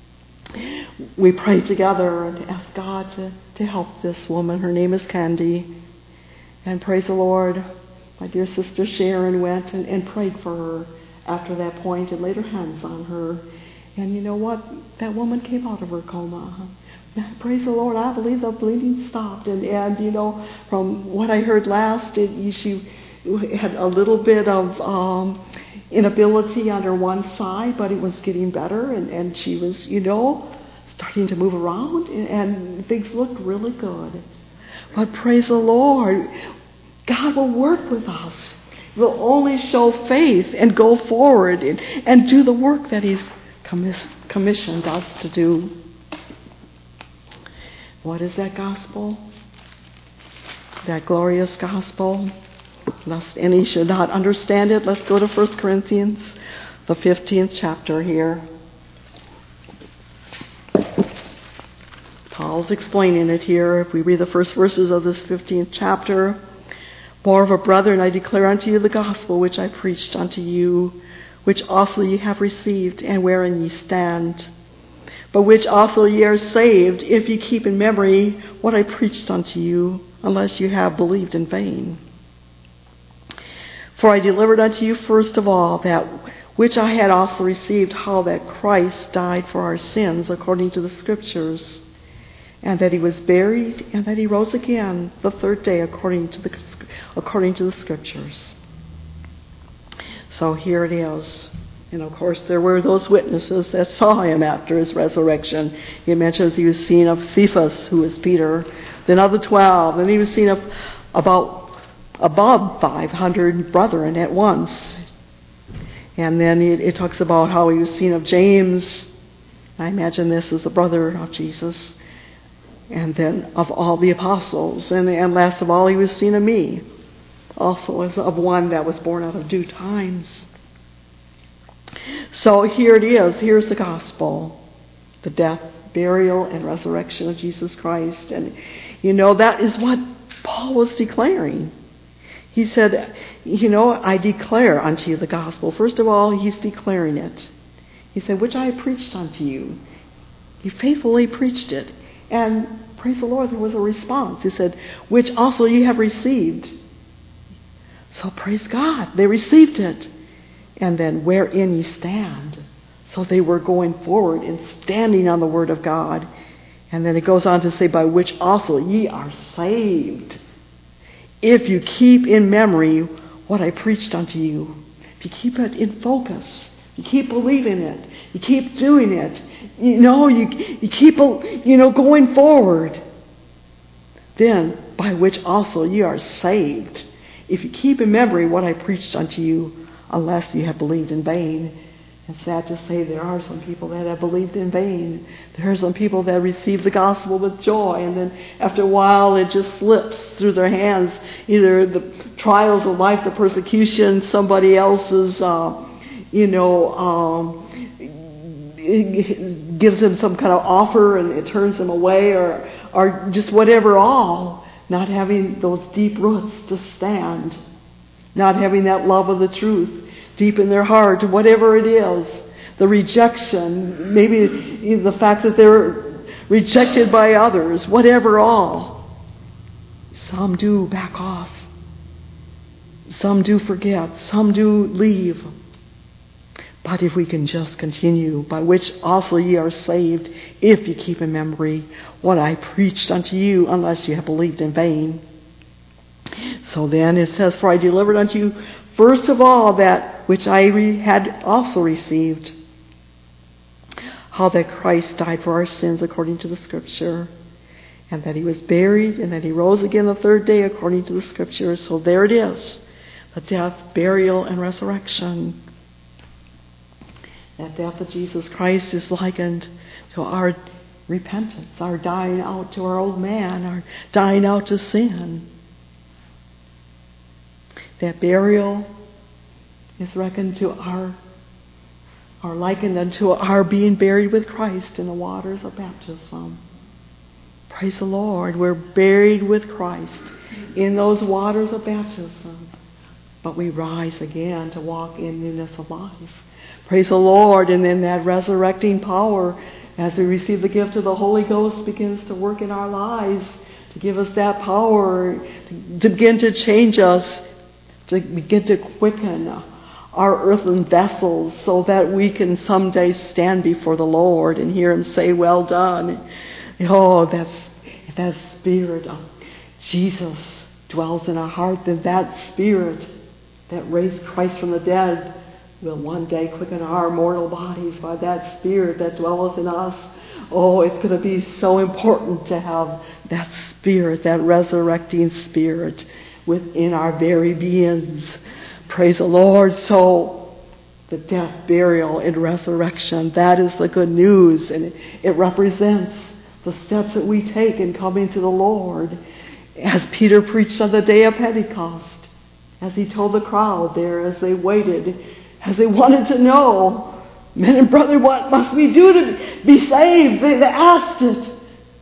we prayed together and asked God to, to help this woman. Her name is Candy. And praise the Lord, my dear sister Sharon went and, and prayed for her after that point and laid her hands on her. And you know what? That woman came out of her coma. Praise the Lord, I believe the bleeding stopped. And, and you know, from what I heard last, it, she had a little bit of um, inability on her one side, but it was getting better. And, and she was, you know, starting to move around, and things looked really good. But praise the Lord, God will work with us. We'll only show faith and go forward and, and do the work that He's commis- commissioned us to do. What is that gospel? That glorious gospel? Lest any should not understand it, let's go to First Corinthians, the fifteenth chapter here. Paul's explaining it here. If we read the first verses of this fifteenth chapter, moreover, brethren, I declare unto you the gospel which I preached unto you, which also ye have received, and wherein ye stand, but which also ye are saved, if ye keep in memory what I preached unto you, unless you have believed in vain. For I delivered unto you first of all that which I had also received, how that Christ died for our sins according to the Scriptures, and that He was buried, and that He rose again the third day according to the according to the Scriptures. So here it is. And of course there were those witnesses that saw Him after His resurrection. He mentions He was seen of Cephas, who was Peter, then of the twelve, and He was seen of about above five hundred brethren at once. And then it, it talks about how He was seen of James. I imagine this is the brother of Jesus. And then of all the apostles. And, and last of all, He was seen of me, also as of one that was born out of due times. So here it is. Here's the gospel. The death, burial, and resurrection of Jesus Christ. And you know, that is what Paul was declaring. He said, you know, I declare unto you the gospel. First of all, he's declaring it. He said, which I preached unto you. He faithfully preached it. And praise the Lord, there was a response. He said, which also you have received. So praise God, they received it. And then wherein ye stand. So they were going forward and standing on the word of God. And then it goes on to say, by which also ye are saved. If you keep in memory what I preached unto you. If you keep it in focus. You keep believing it. You keep doing it. You know, you, you keep, you know, going forward. Then, by which also ye are saved. If you keep in memory what I preached unto you, unless you have believed in vain. It's sad to say there are some people that have believed in vain. There are some people that receive the gospel with joy, and then after a while it just slips through their hands. Either the trials of life, the persecution, somebody else's, uh, you know, um, it gives them some kind of offer and it turns them away, or, or just whatever all. Not having those deep roots to stand. Not having that love of the truth deep in their heart, whatever it is, the rejection, maybe the fact that they're rejected by others, whatever all. Some do back off. Some do forget. Some do leave. But if we can just continue, by which also ye are saved, if you keep in memory what I preached unto you, unless you have believed in vain. So then it says, for I delivered unto you first of all that which I re- had also received, how that Christ died for our sins according to the Scripture, and that he was buried, and that he rose again the third day according to the Scripture. So there it is, the death, burial, and resurrection. That death of Jesus Christ is likened to our repentance, our dying out to our old man, our dying out to sin. That burial is reckoned to our, or likened unto our being buried with Christ in the waters of baptism. Praise the Lord. We're buried with Christ in those waters of baptism. But we rise again to walk in newness of life. Praise the Lord. And then that resurrecting power, as we receive the gift of the Holy Ghost, begins to work in our lives, to give us that power, to begin to change us, to begin to quicken our earthen vessels so that we can someday stand before the Lord and hear him say, well done. Oh, that's, that Spirit of Jesus dwells in our heart, then that Spirit that raised Christ from the dead will one day quicken our mortal bodies by that Spirit that dwelleth in us. Oh, it's going to be so important to have that Spirit, that resurrecting Spirit within our very beings. Praise the Lord. So the death, burial, and resurrection, that is the good news, and it, it represents the steps that we take in coming to the Lord. As Peter preached on the day of Pentecost, as he told the crowd there as they waited, as they wanted to know, men and brethren, what must we do to be saved? They, they asked it.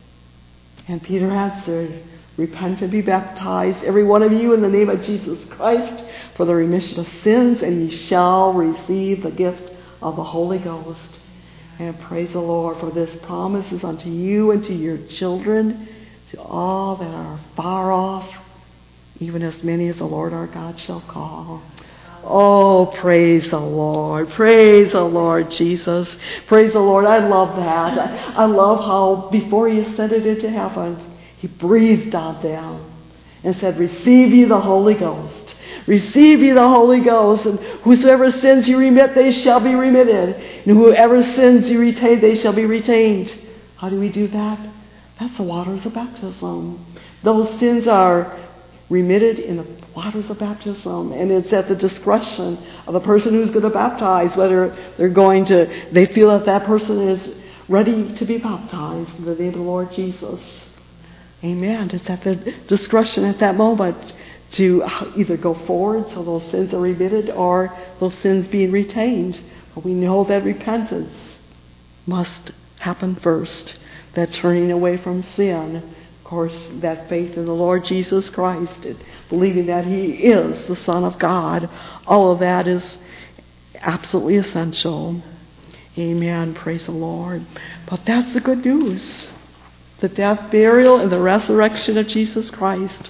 And Peter answered, repent and be baptized, every one of you, in the name of Jesus Christ, for the remission of sins, and ye shall receive the gift of the Holy Ghost. And praise the Lord, for this promise is unto you and to your children, to all that are far off, even as many as the Lord our God shall call. Oh, praise the Lord. Praise the Lord Jesus. Praise the Lord. I love that. I, I love how before he ascended into heaven, he breathed on them and said, receive ye the Holy Ghost. Receive ye the Holy Ghost. And whosoever sins you remit, they shall be remitted. And whoever sins you retain, they shall be retained. How do we do that? That's the waters of baptism. Those sins are remitted in the waters of baptism. And it's at the discretion of the person who's going to baptize, whether they're going to, they feel that that person is ready to be baptized in the name of the Lord Jesus. Amen. It's at the discretion at that moment to either go forward so those sins are remitted or those sins being retained. But we know that repentance must happen first. That turning away from sin course, that faith in the Lord Jesus Christ, and believing that He is the Son of God, all of that is absolutely essential. Amen. Praise the Lord. But that's the good news. The death, burial, and the resurrection of Jesus Christ.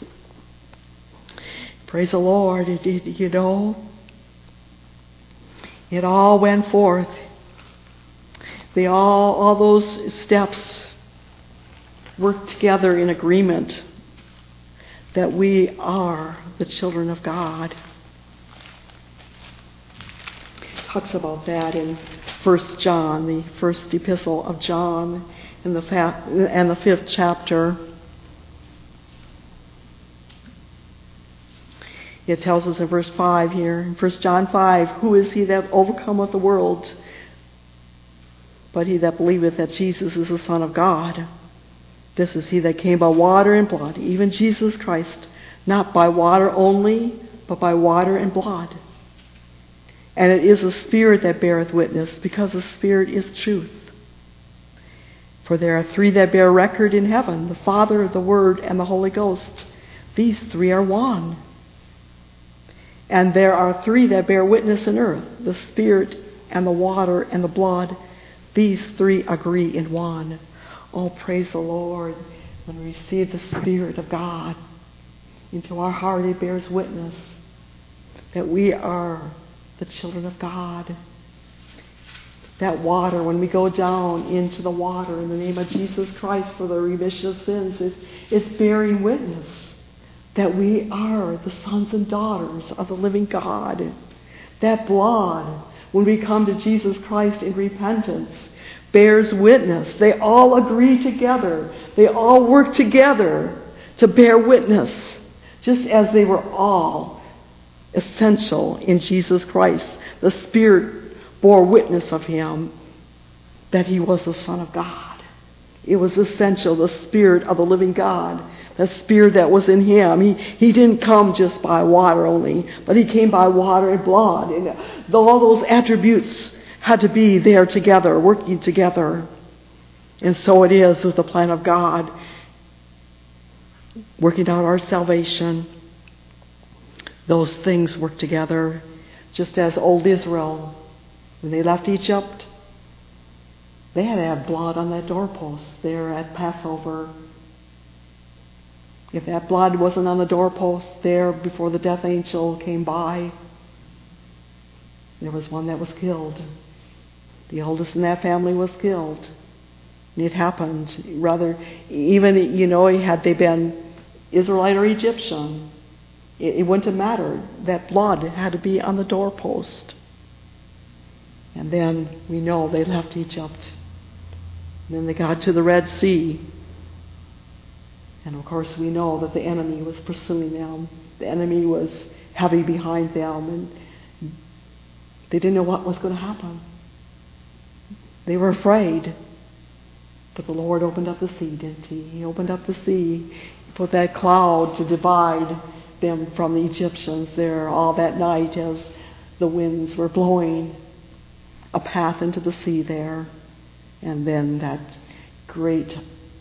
Praise the Lord. It, it, you know, it all went forth. They all, all those steps worked together in agreement that we are the children of God. It talks about that in First John, the first epistle of John, in the fa- and the fifth chapter. It tells us in verse five here, in First John five, who is he that overcometh the world, but he that believeth that Jesus is the Son of God? This is he that came by water and blood, even Jesus Christ, not by water only, but by water and blood. And it is the Spirit that beareth witness, because the Spirit is truth. For there are three that bear record in heaven, the Father, the Word, and the Holy Ghost. These three are one. And there are three that bear witness in earth, the Spirit and the water and the blood. These three agree in one. Oh, praise the Lord. When we receive the Spirit of God into our heart, it bears witness that we are the children of God. That water, when we go down into the water in the name of Jesus Christ for the remission of sins, is, is bearing witness that we are the sons and daughters of the living God. That blood, when we come to Jesus Christ in repentance, bears witness. They all agree together. They all work together to bear witness, just as they were all essential in Jesus Christ. The Spirit bore witness of Him that He was the Son of God. It was essential, the Spirit of the living God, the Spirit that was in Him. He, he didn't come just by water only, but He came by water and blood. And all those attributes had to be there together, working together. And so it is with the plan of God, working out our salvation. Those things work together, just as old Israel, when they left Egypt, they had to have blood on that doorpost there at Passover. If that blood wasn't on the doorpost there before the death angel came by, there was one that was killed. The oldest in that family was killed. And it happened. Rather, even, you know, had they been Israelite or Egyptian, it, it wouldn't have mattered. That blood had to be on the doorpost. And then we know they left Egypt. And then they got to the Red Sea. And of course we know that the enemy was pursuing them. The enemy was heavy behind them. And they didn't know what was going to happen. They were afraid. But the Lord opened up the sea, didn't He? He opened up the sea. He put that cloud to divide them from the Egyptians there all that night as the winds were blowing a path into the sea there. And then that great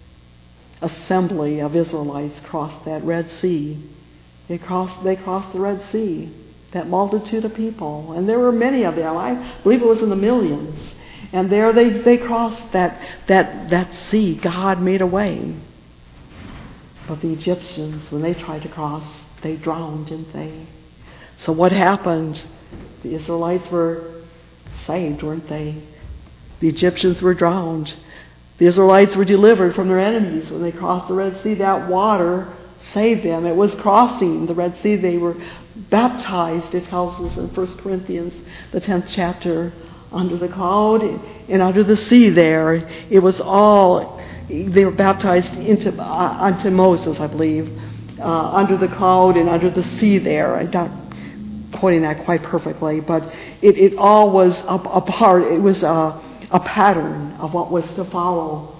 assembly of Israelites crossed that Red Sea. They crossed, they crossed the Red Sea, that multitude of people. And there were many of them. I believe it was in the millions. And there they, they crossed that, that, that sea. God made a way. But the Egyptians, when they tried to cross, they drowned, didn't they? So what happened? The Israelites were saved, weren't they? The Egyptians were drowned. The Israelites were delivered from their enemies when they crossed the Red Sea. That water saved them. It was crossing the Red Sea. They were baptized, it tells us in First Corinthians, the tenth chapter, under the cloud and under the sea there. It was all, they were baptized into uh, unto Moses, I believe, uh, under the cloud and under the sea there. I'm not quoting that quite perfectly, but it, it all was a, a part, it was a, a pattern of what was to follow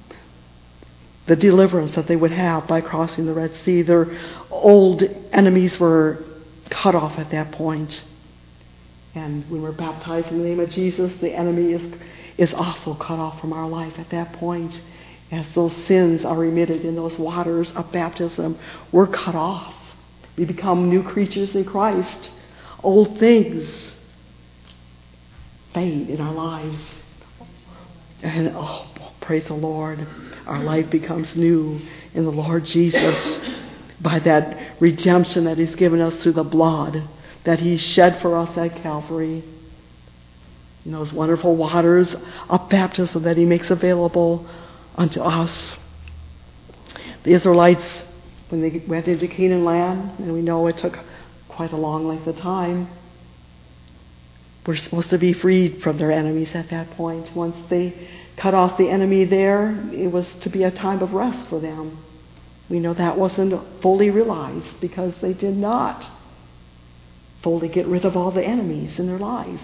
the deliverance that they would have by crossing the Red Sea. Their old enemies were cut off at that point. And when we're baptized in the name of Jesus, the enemy is, is also cut off from our life at that point. As those sins are remitted in those waters of baptism, we're cut off. We become new creatures in Christ. Old things fade in our lives. And oh, praise the Lord, our life becomes new in the Lord Jesus by that redemption that He's given us through the blood that He shed for us at Calvary. In those wonderful waters of baptism that He makes available unto us. The Israelites, when they went into Canaan land, and we know it took quite a long length of time, were supposed to be freed from their enemies at that point. Once they cut off the enemy there, it was to be a time of rest for them. We know that wasn't fully realized because they did not fully get rid of all the enemies in their life.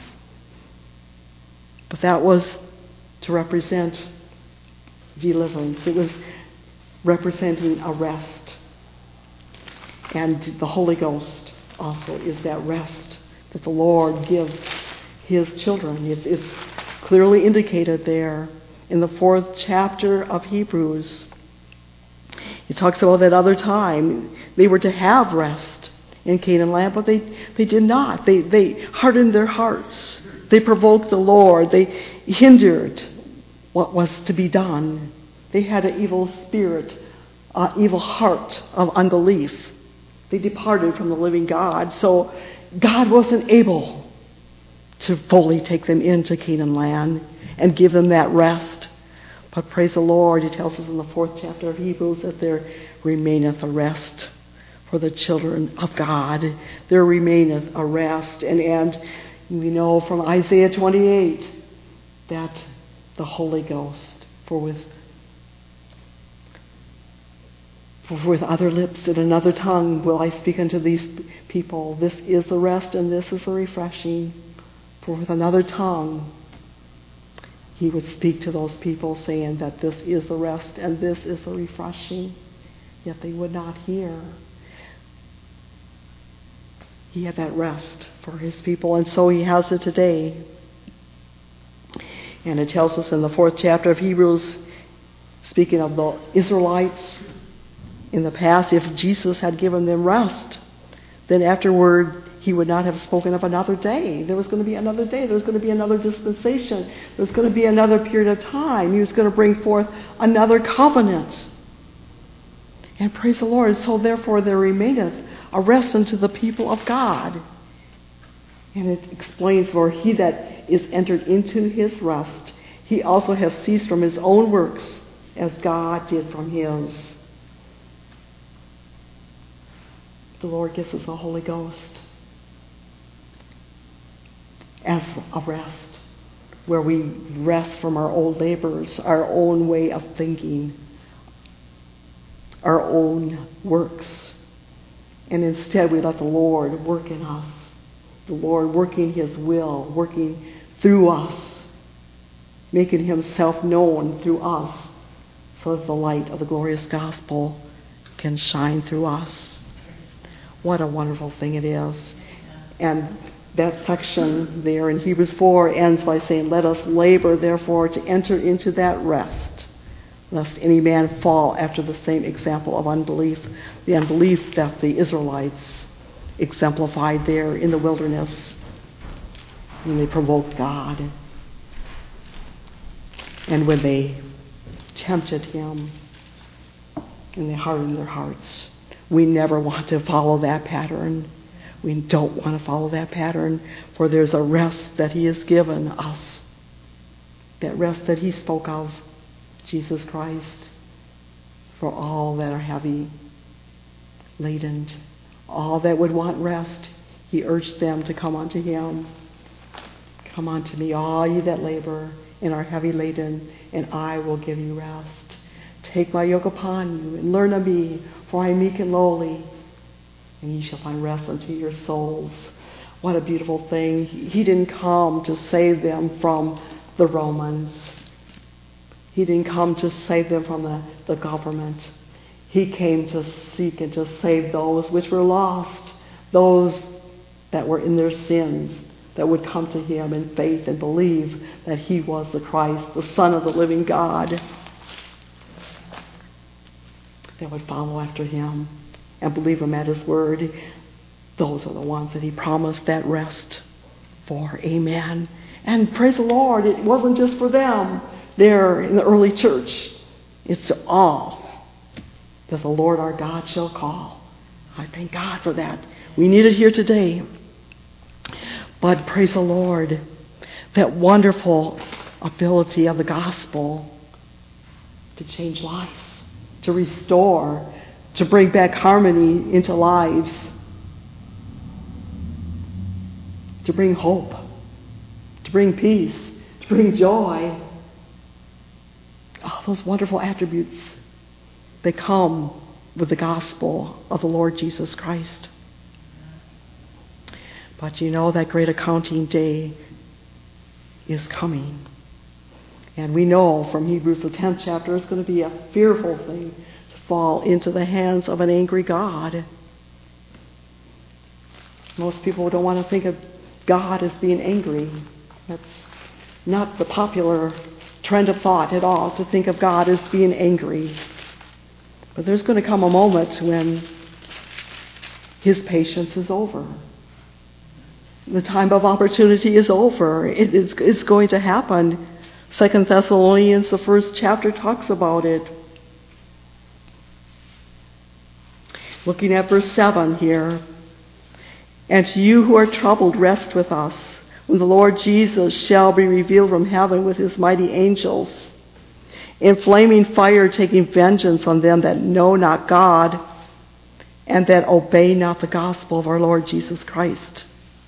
But that was to represent deliverance. It was representing a rest. And the Holy Ghost also is that rest that the Lord gives His children. It's, it's clearly indicated there in the fourth chapter of Hebrews. He talks about that other time. They were to have rest in Canaan land, but they, they did not. They, they hardened their hearts. They provoked the Lord. They hindered what was to be done. They had an evil spirit, an evil heart of unbelief. They departed from the living God. So God wasn't able to fully take them into Canaan land and give them that rest. But praise the Lord, He tells us in the fourth chapter of Hebrews that there remaineth a rest for the children of God. There remaineth a rest. And, and we know from Isaiah twenty-eight that the Holy Ghost, for with for with other lips and another tongue will I speak unto these people. This is the rest and this is the refreshing. For with another tongue He would speak to those people saying that this is the rest and this is the refreshing. Yet they would not hear. He had that rest for His people, and so He has it today. And it tells us in the fourth chapter of Hebrews, speaking of the Israelites in the past, if Jesus had given them rest, then afterward He would not have spoken of another day. There was going to be another day. There was going to be another dispensation. There was going to be another period of time. He was going to bring forth another covenant. And praise the Lord. So therefore there remaineth a rest unto the people of God. And it explains, for he that is entered into his rest, he also has ceased from his own works, as God did from His. The Lord gives us the Holy Ghost as a rest, where we rest from our old labors, our own way of thinking, our own works. And instead we let the Lord work in us. The Lord working His will, working through us, making Himself known through us, so that the light of the glorious gospel can shine through us. What a wonderful thing it is. And that section there in Hebrews four ends by saying, let us labor therefore to enter into that rest, lest any man fall after the same example of unbelief, the unbelief that the Israelites exemplified there in the wilderness when they provoked God and when they tempted Him and they hardened their hearts. We never want to follow that pattern. We don't want to follow that pattern, for there's a rest that He has given us, that rest that He spoke of, Jesus Christ, for all that are heavy laden, all that would want rest. He urged them to come unto Him. Come unto me, all ye that labor and are heavy laden, and I will give you rest. Take my yoke upon you and learn of me, for I am meek and lowly, and ye shall find rest unto your souls. What a beautiful thing. He didn't come to save them from the Romans. He didn't come to save them from the, the government. He came to seek and to save those which were lost, those that were in their sins, that would come to Him in faith and believe that He was the Christ, the Son of the living God. that would follow after him and believe him at his word, those are the ones that he promised that rest for. Amen. And praise the Lord, it wasn't just for them there in the early church. It's to all that the Lord our God shall call. I thank God for that. We need it here today. But praise the Lord, that wonderful ability of the gospel to change lives, to restore, to bring back harmony into lives, to bring hope, to bring peace, to bring joy. All those wonderful attributes that come with the gospel of the Lord Jesus Christ. But you know that great accounting day is coming. And we know from Hebrews the tenth chapter it's going to be a fearful thing to fall into the hands of an angry God. Most people don't want to think of God as being angry. That's not the popular trend of thought at all, to think of God as being angry. But there's going to come a moment when his patience is over. The time of opportunity is over. It is, it's going to happen. Second Thessalonians, the first chapter, talks about it. Looking at verse seven here. And to you who are troubled, rest with us, when the Lord Jesus shall be revealed from heaven with his mighty angels, in flaming fire, taking vengeance on them that know not God, and that obey not the gospel of our Lord Jesus Christ,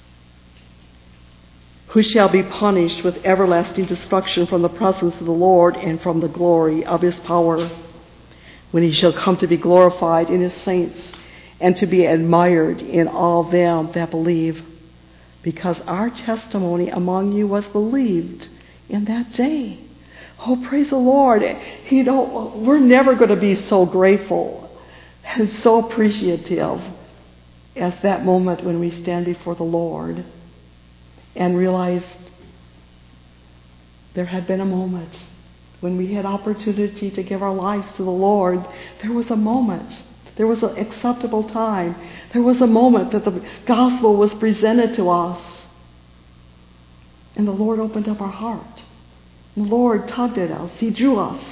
who shall be punished with everlasting destruction from the presence of the Lord and from the glory of his power, when he shall come to be glorified in his saints and to be admired in all them that believe, because our testimony among you was believed in that day. Oh, praise the Lord. You know, we're never going to be so grateful and so appreciative as that moment when we stand before the Lord and realize there had been a moment when we had opportunity to give our lives to the Lord. There was a moment. There was an acceptable time. There was a moment that the gospel was presented to us. And the Lord opened up our heart. The Lord tugged at us. He drew us.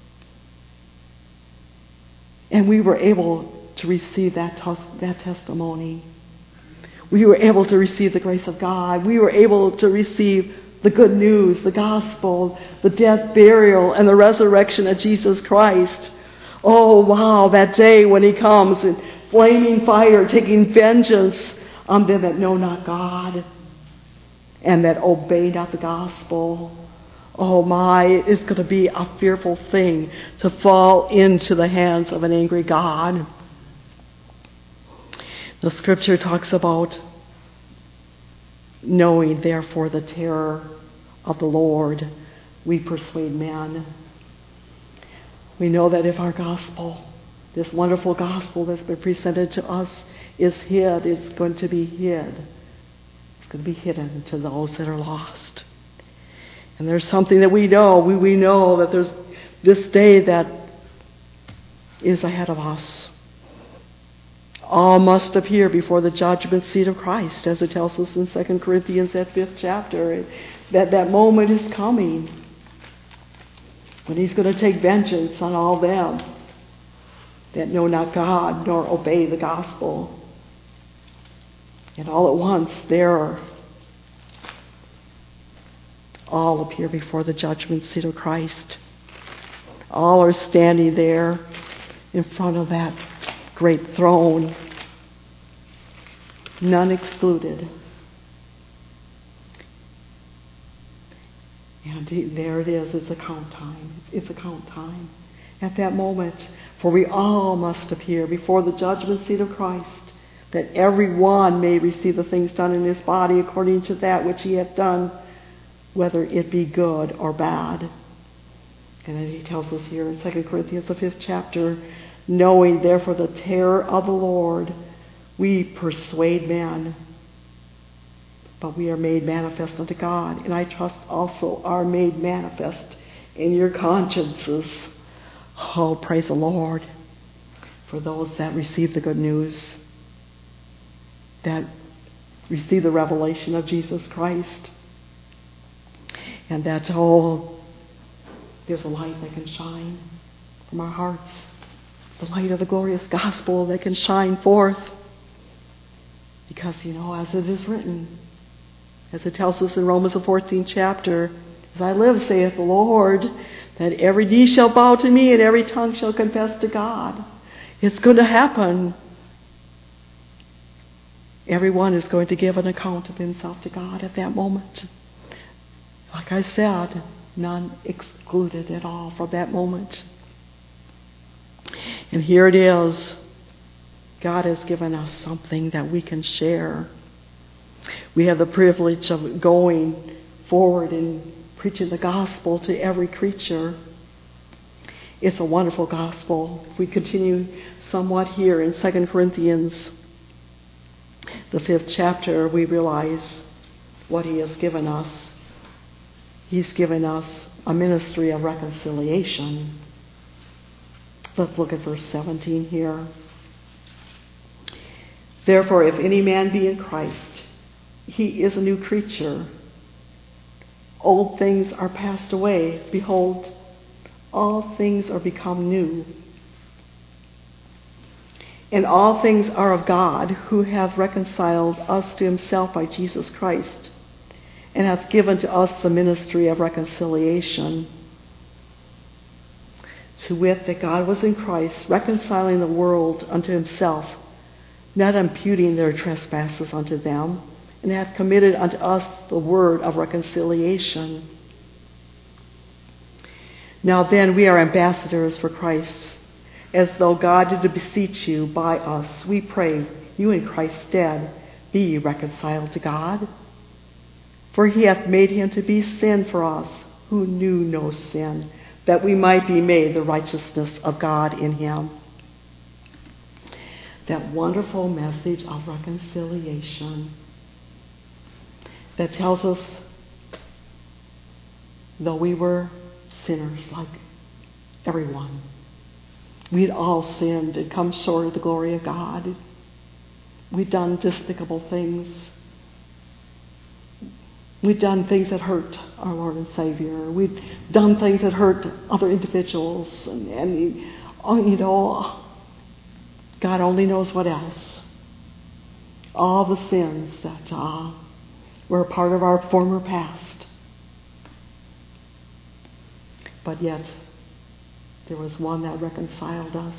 And we were able to receive that, tes- that testimony. We were able to receive the grace of God. We were able to receive the good news, the gospel, the death, burial, and the resurrection of Jesus Christ. Oh, wow, that day when he comes in flaming fire, taking vengeance on them that know not God and that obey not the gospel. Oh my, it's going to be a fearful thing to fall into the hands of an angry God. The scripture talks about knowing, therefore, the terror of the Lord, we persuade men. We know that if our gospel, this wonderful gospel that's been presented to us, is hid, it's going to be hid. It's going to be hidden to those that are lost. And there's something that we know. We, we know that there's this day that is ahead of us. All must appear before the judgment seat of Christ, as it tells us in Second Corinthians, that fifth chapter, that that moment is coming when he's going to take vengeance on all them that know not God nor obey the gospel. And all at once there all appear before the judgment seat of Christ. All are standing there in front of that great throne, none excluded. And there it is, it's account time. It's account time. At that moment, for we all must appear before the judgment seat of Christ, that every one may receive the things done in his body according to that which he hath done, whether it be good or bad. And then he tells us here in Second Corinthians, the fifth chapter, knowing therefore the terror of the Lord, we persuade men, but we are made manifest unto God, and I trust also are made manifest in your consciences. Oh, praise the Lord. for those that receive the good news, that receive the revelation of Jesus Christ. And that, oh, there's a light that can shine from our hearts, the light of the glorious gospel that can shine forth. Because, you know, as it is written, as it tells us in Romans the fourteenth chapter, as I live, saith the Lord, that every knee shall bow to me and every tongue shall confess to God. It's going to happen. Everyone is going to give an account of himself to God at that moment. Like I said, none excluded at all from that moment. And here it is. God has given us something that we can share. We have the privilege of going forward and preaching the gospel to every creature. It's a wonderful gospel. If we continue somewhat here in Second Corinthians, the fifth chapter, we realize what he has given us. He's given us a ministry of reconciliation. Let's look at verse seventeen here. Therefore, if any man be in Christ, he is a new creature. Old things are passed away. Behold, all things are become new. And all things are of God, who hath reconciled us to himself by Jesus Christ, and hath given to us the ministry of reconciliation. To wit, that God was in Christ, reconciling the world unto himself, not imputing their trespasses unto them, and hath committed unto us the word of reconciliation. Now then, we are ambassadors for Christ, as though God did beseech you by us. We pray, you in Christ's stead, be ye reconciled to God. For he hath made him to be sin for us, who knew no sin, that we might be made the righteousness of God in him. That wonderful message of reconciliation that tells us, though we were sinners like everyone, we'd all sinned and come short of the glory of God. We'd done despicable things. We'd done things that hurt our Lord and Savior. We'd done things that hurt other individuals. And, and you know, God only knows what else. All the sins that uh, were a part of our former past. But yet, there was one that reconciled us,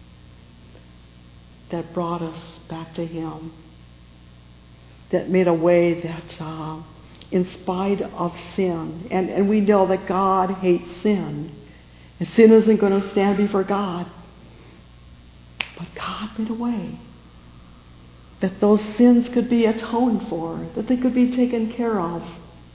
that brought us back to him, that made a way that, uh, in spite of sin, and, and we know that God hates sin, and sin isn't going to stand before God, but God made a way that those sins could be atoned for, that they could be taken care of,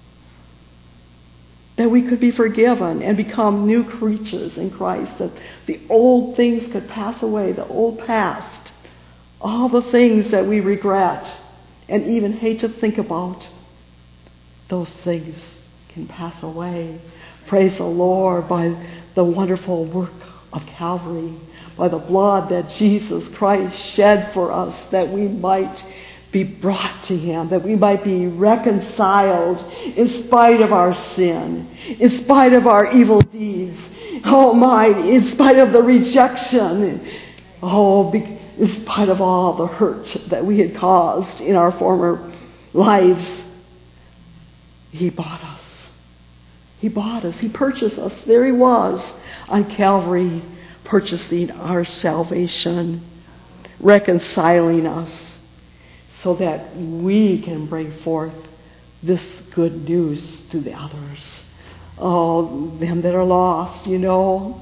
that we could be forgiven and become new creatures in Christ, that the old things could pass away, the old past, all the things that we regret and even hate to think about, those things can pass away. Praise the Lord, by the wonderful work of Calvary, by the blood that Jesus Christ shed for us, that we might be brought to him, that we might be reconciled in spite of our sin, in spite of our evil deeds, oh my, in spite of the rejection, oh, in spite of all the hurt that we had caused in our former lives. He bought us. He bought us. He purchased us. There he was on Calvary, purchasing our salvation, reconciling us, so that we can bring forth this good news to the others. Oh, them that are lost, you know.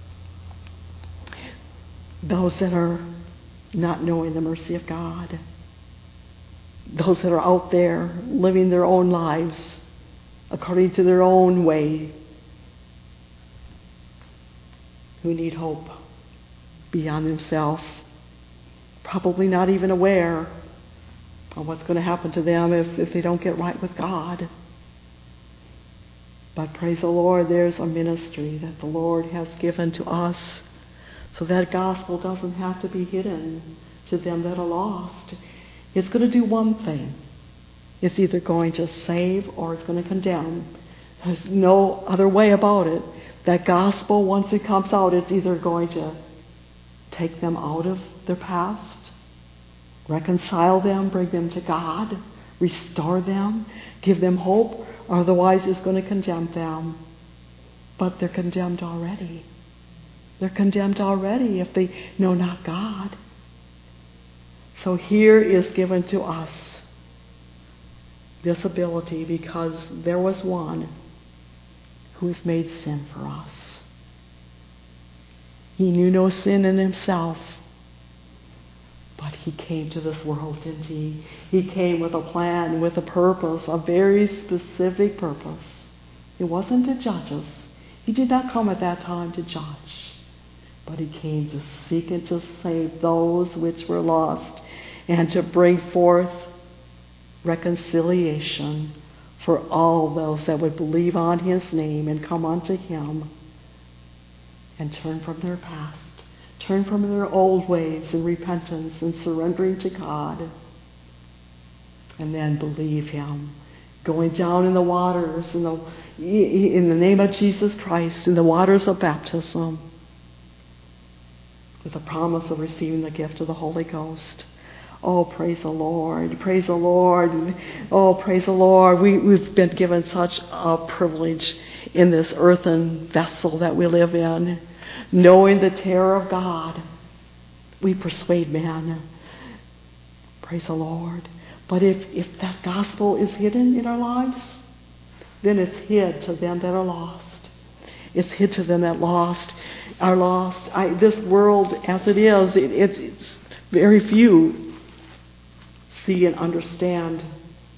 Those that are not knowing the mercy of God. Those that are out there living their own lives according to their own way, who need hope beyond themselves, probably not even aware of what's going to happen to them if, if they don't get right with God. But praise the Lord, there's a ministry that the Lord has given to us So that gospel doesn't have to be hidden to them that are lost. It's going to do one thing. It's either going to save or it's going to condemn. There's no other way about it. That gospel, once it comes out, it's either going to take them out of their past, reconcile them, bring them to God, restore them, give them hope, or otherwise it's going to condemn them. But they're condemned already. They're condemned already if they know not God. So here is given to us this ability because there was one who was made sin for us. He knew no sin in himself, but he came to this world, didn't he? He came with a plan, with a purpose, a very specific purpose. It wasn't to judge us. He did not come at that time to judge, but he came to seek and to save those which were lost and to bring forth reconciliation for all those that would believe on his name and come unto him and turn from their past, turn from their old ways in repentance and surrendering to God, and then believe him, going down in the waters, in the, in the name of Jesus Christ, in the waters of baptism, with the promise of receiving the gift of the Holy Ghost. Oh, praise the Lord. Praise the Lord. Oh, praise the Lord. We, we've been given such a privilege in this earthen vessel that we live in. Knowing the terror of God, we persuade man. Praise the Lord. But if, if that gospel is hidden in our lives, then it's hid to them that are lost. It's hid to them that lost are lost. I, this world, as it is, it, it's, it's very few see and understand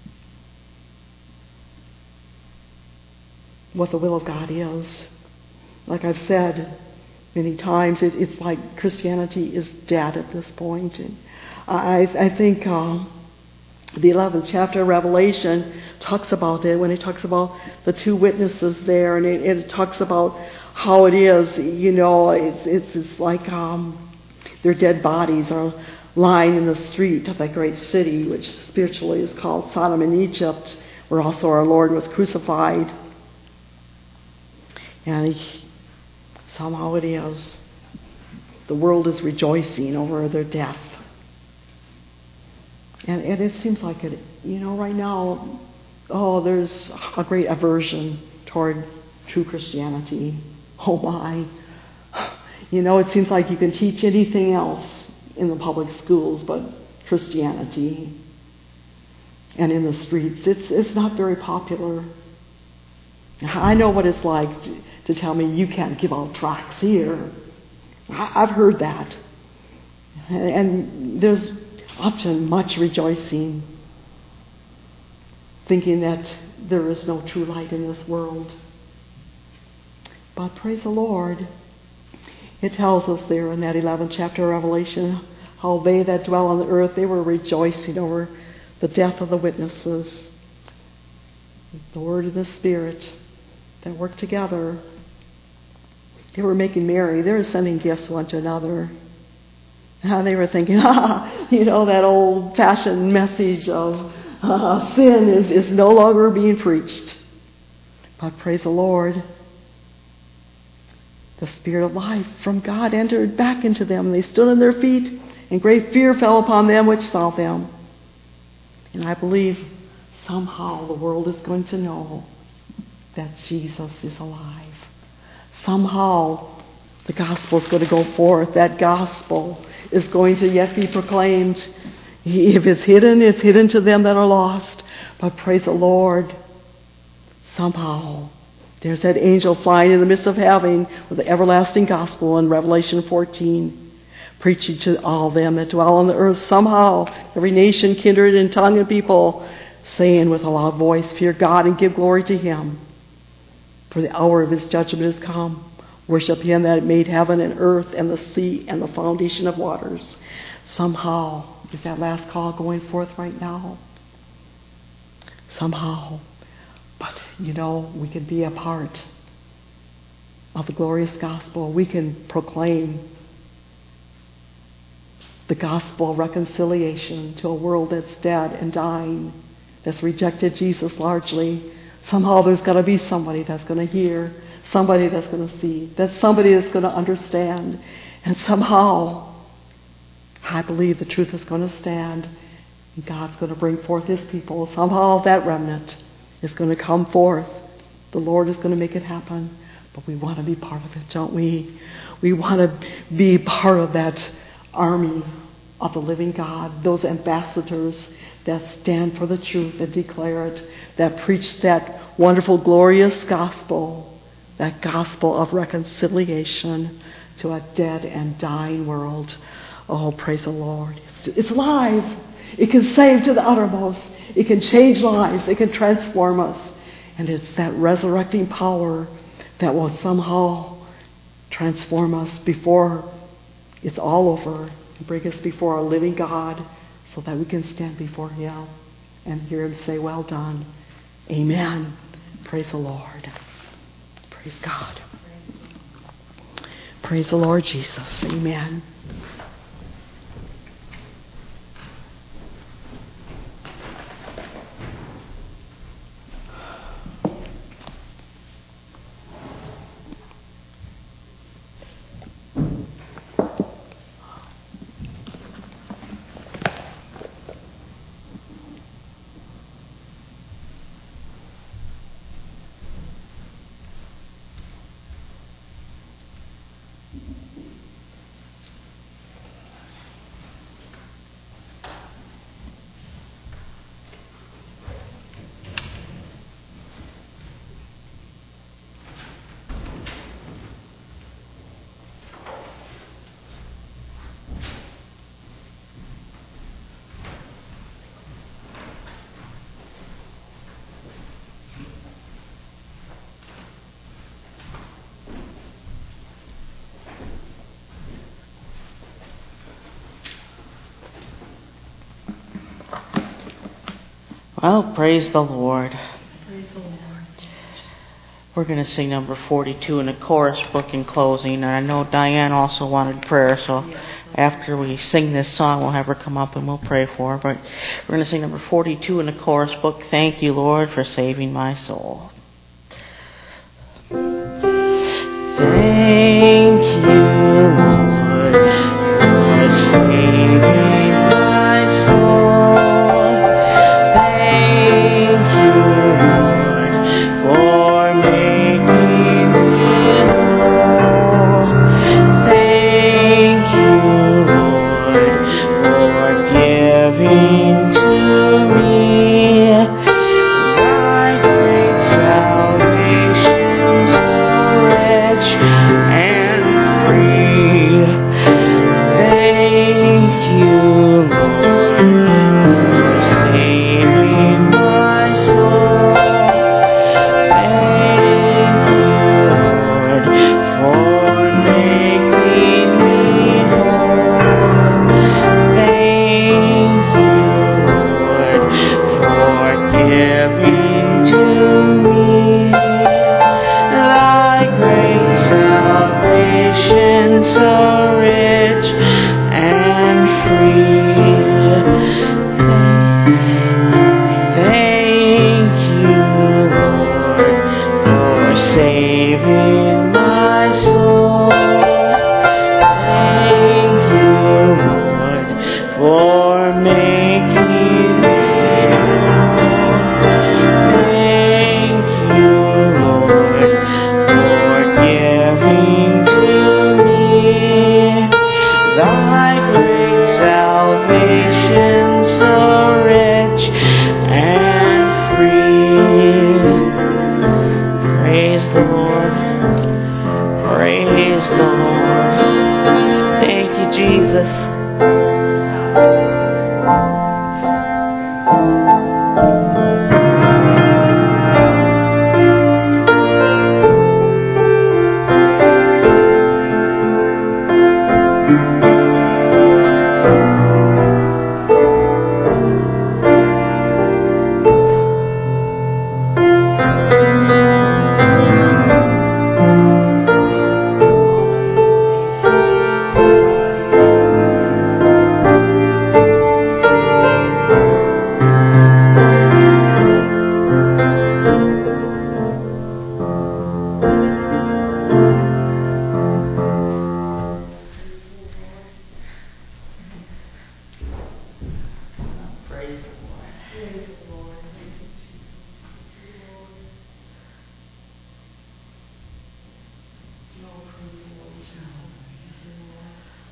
what the will of God is. Like I've said many times, it, it's like Christianity is dead at this point. And I, I think uh, the eleventh chapter of Revelation talks about it when it talks about the two witnesses there, and it, it talks about how it is, you know, it's, it's, it's like um, their dead bodies are lying in the street of that great city, which spiritually is called Sodom in Egypt, where also our Lord was crucified. And he, somehow it is, the world is rejoicing over their death. And, and it seems like it, you know, right now, oh, there's a great aversion toward true Christianity. Oh my. You know, it seems like you can teach anything else in the public schools but Christianity. And in the streets, it's it's not very popular. I know what it's like to, to tell me you can't give out tracts here. I, I've heard that. And, and there's often much rejoicing, thinking that there is no true light in this world. But praise the Lord, it tells us there in that eleventh chapter of Revelation how they that dwell on the earth, they were rejoicing over the death of the witnesses. The Word and the Spirit that work together. They were making merry. They were sending gifts one to another. And they were thinking, ah, you know, that old-fashioned message of uh, sin is, is no longer being preached. But praise the Lord, the Spirit of life from God entered back into them. They stood on their feet, and great fear fell upon them which saw them. And I believe somehow the world is going to know that Jesus is alive. Somehow the gospel is going to go forth. That gospel is going to yet be proclaimed. If it's hidden, it's hidden to them that are lost. But praise the Lord, somehow there's that angel flying in the midst of heaven with the everlasting gospel in Revelation fourteen, preaching to all them that dwell on the earth. Somehow, every nation, kindred, and tongue and people, saying with a loud voice, fear God and give glory to Him. For the hour of His judgment is come. Worship Him that made heaven and earth and the sea and the foundation of waters. Somehow, is that last call going forth right now? Somehow. But, you know, we can be a part of the glorious gospel. We can proclaim the gospel of reconciliation to a world that's dead and dying, that's rejected Jesus largely. Somehow there's got to be somebody that's going to hear, somebody that's going to see, that's somebody that's going to understand. And somehow, I believe the truth is going to stand, and God's going to bring forth His people. Somehow that remnant is going to come forth. The Lord is going to make it happen. But we want to be part of it, don't we? We want to be part of that army of the living God, those ambassadors that stand for the truth and declare it, that preach that wonderful, glorious gospel, that gospel of reconciliation to a dead and dying world. Oh, praise the Lord. It's, it's alive. It can save to the uttermost. It can change lives. It can transform us. And it's that resurrecting power that will somehow transform us before it's all over and bring us before our living God so that we can stand before Him and hear Him say, well done. Amen. Praise the Lord. Praise God. Praise the Lord Jesus. Amen. Well, praise the Lord. Praise the Lord. We're going to sing number forty-two in the chorus book in closing. And I know Diane also wanted prayer, so after we sing this song, we'll have her come up and we'll pray for her. But we're going to sing number forty-two in the chorus book, Thank You, Lord, for Saving My Soul. Thank you, Lord, for saving my soul. Thank you, Lord, for making me whole. Thank you, Lord, for giving to me thy great salvation so rich and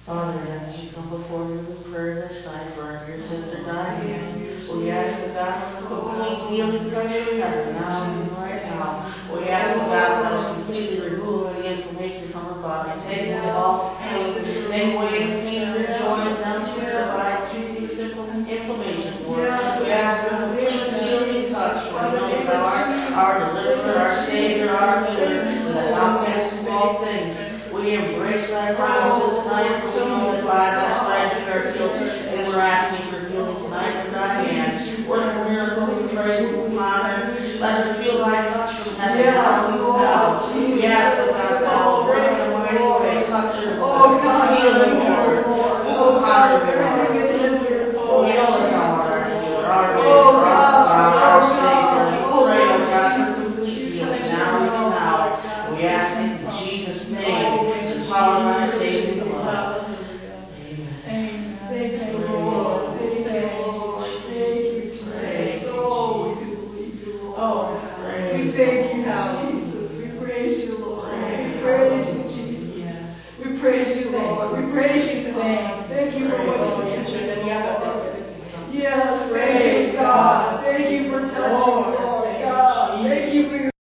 Father, as we come before you with prayer this night for our dear sister Diane, we ask the God for complete healing touch from heaven now and right now. We ask the God to completely remove the inflammation from her body, take away all pain, take away the pain of her joints, now to provide to the simple inflammation, Lord. We ask for complete healing touch, for we know that thou art our deliverer, our Savior, our healer, and that thou canst do all things. We embrace thy promises tonight, for we know that by thy stripes we are healed, and we're asking for healing tonight for Diane. Work a miracle, we pray, move upon her. Let her feel thy touch from heaven now and now. We ask that God fall over in a mighty way, touch her, Lord. Heal her, Lord. Move upon her, Lord. Oh, we know that thou art our healer, our Redeemer, our, our Savior. We pray, oh God, for complete healing now and now. We ask in Jesus' name. Power of our saving blood. Amen. Amen. Thank you, Lord. Thank you, Lord. Thank you, praise. Oh, we do believe you, Lord. Oh, praise. We thank you, Jesus. We praise you, Lord. We praise you, Jesus. We praise you, Lord. We praise you, Lord. Thank you for what you did. Yes,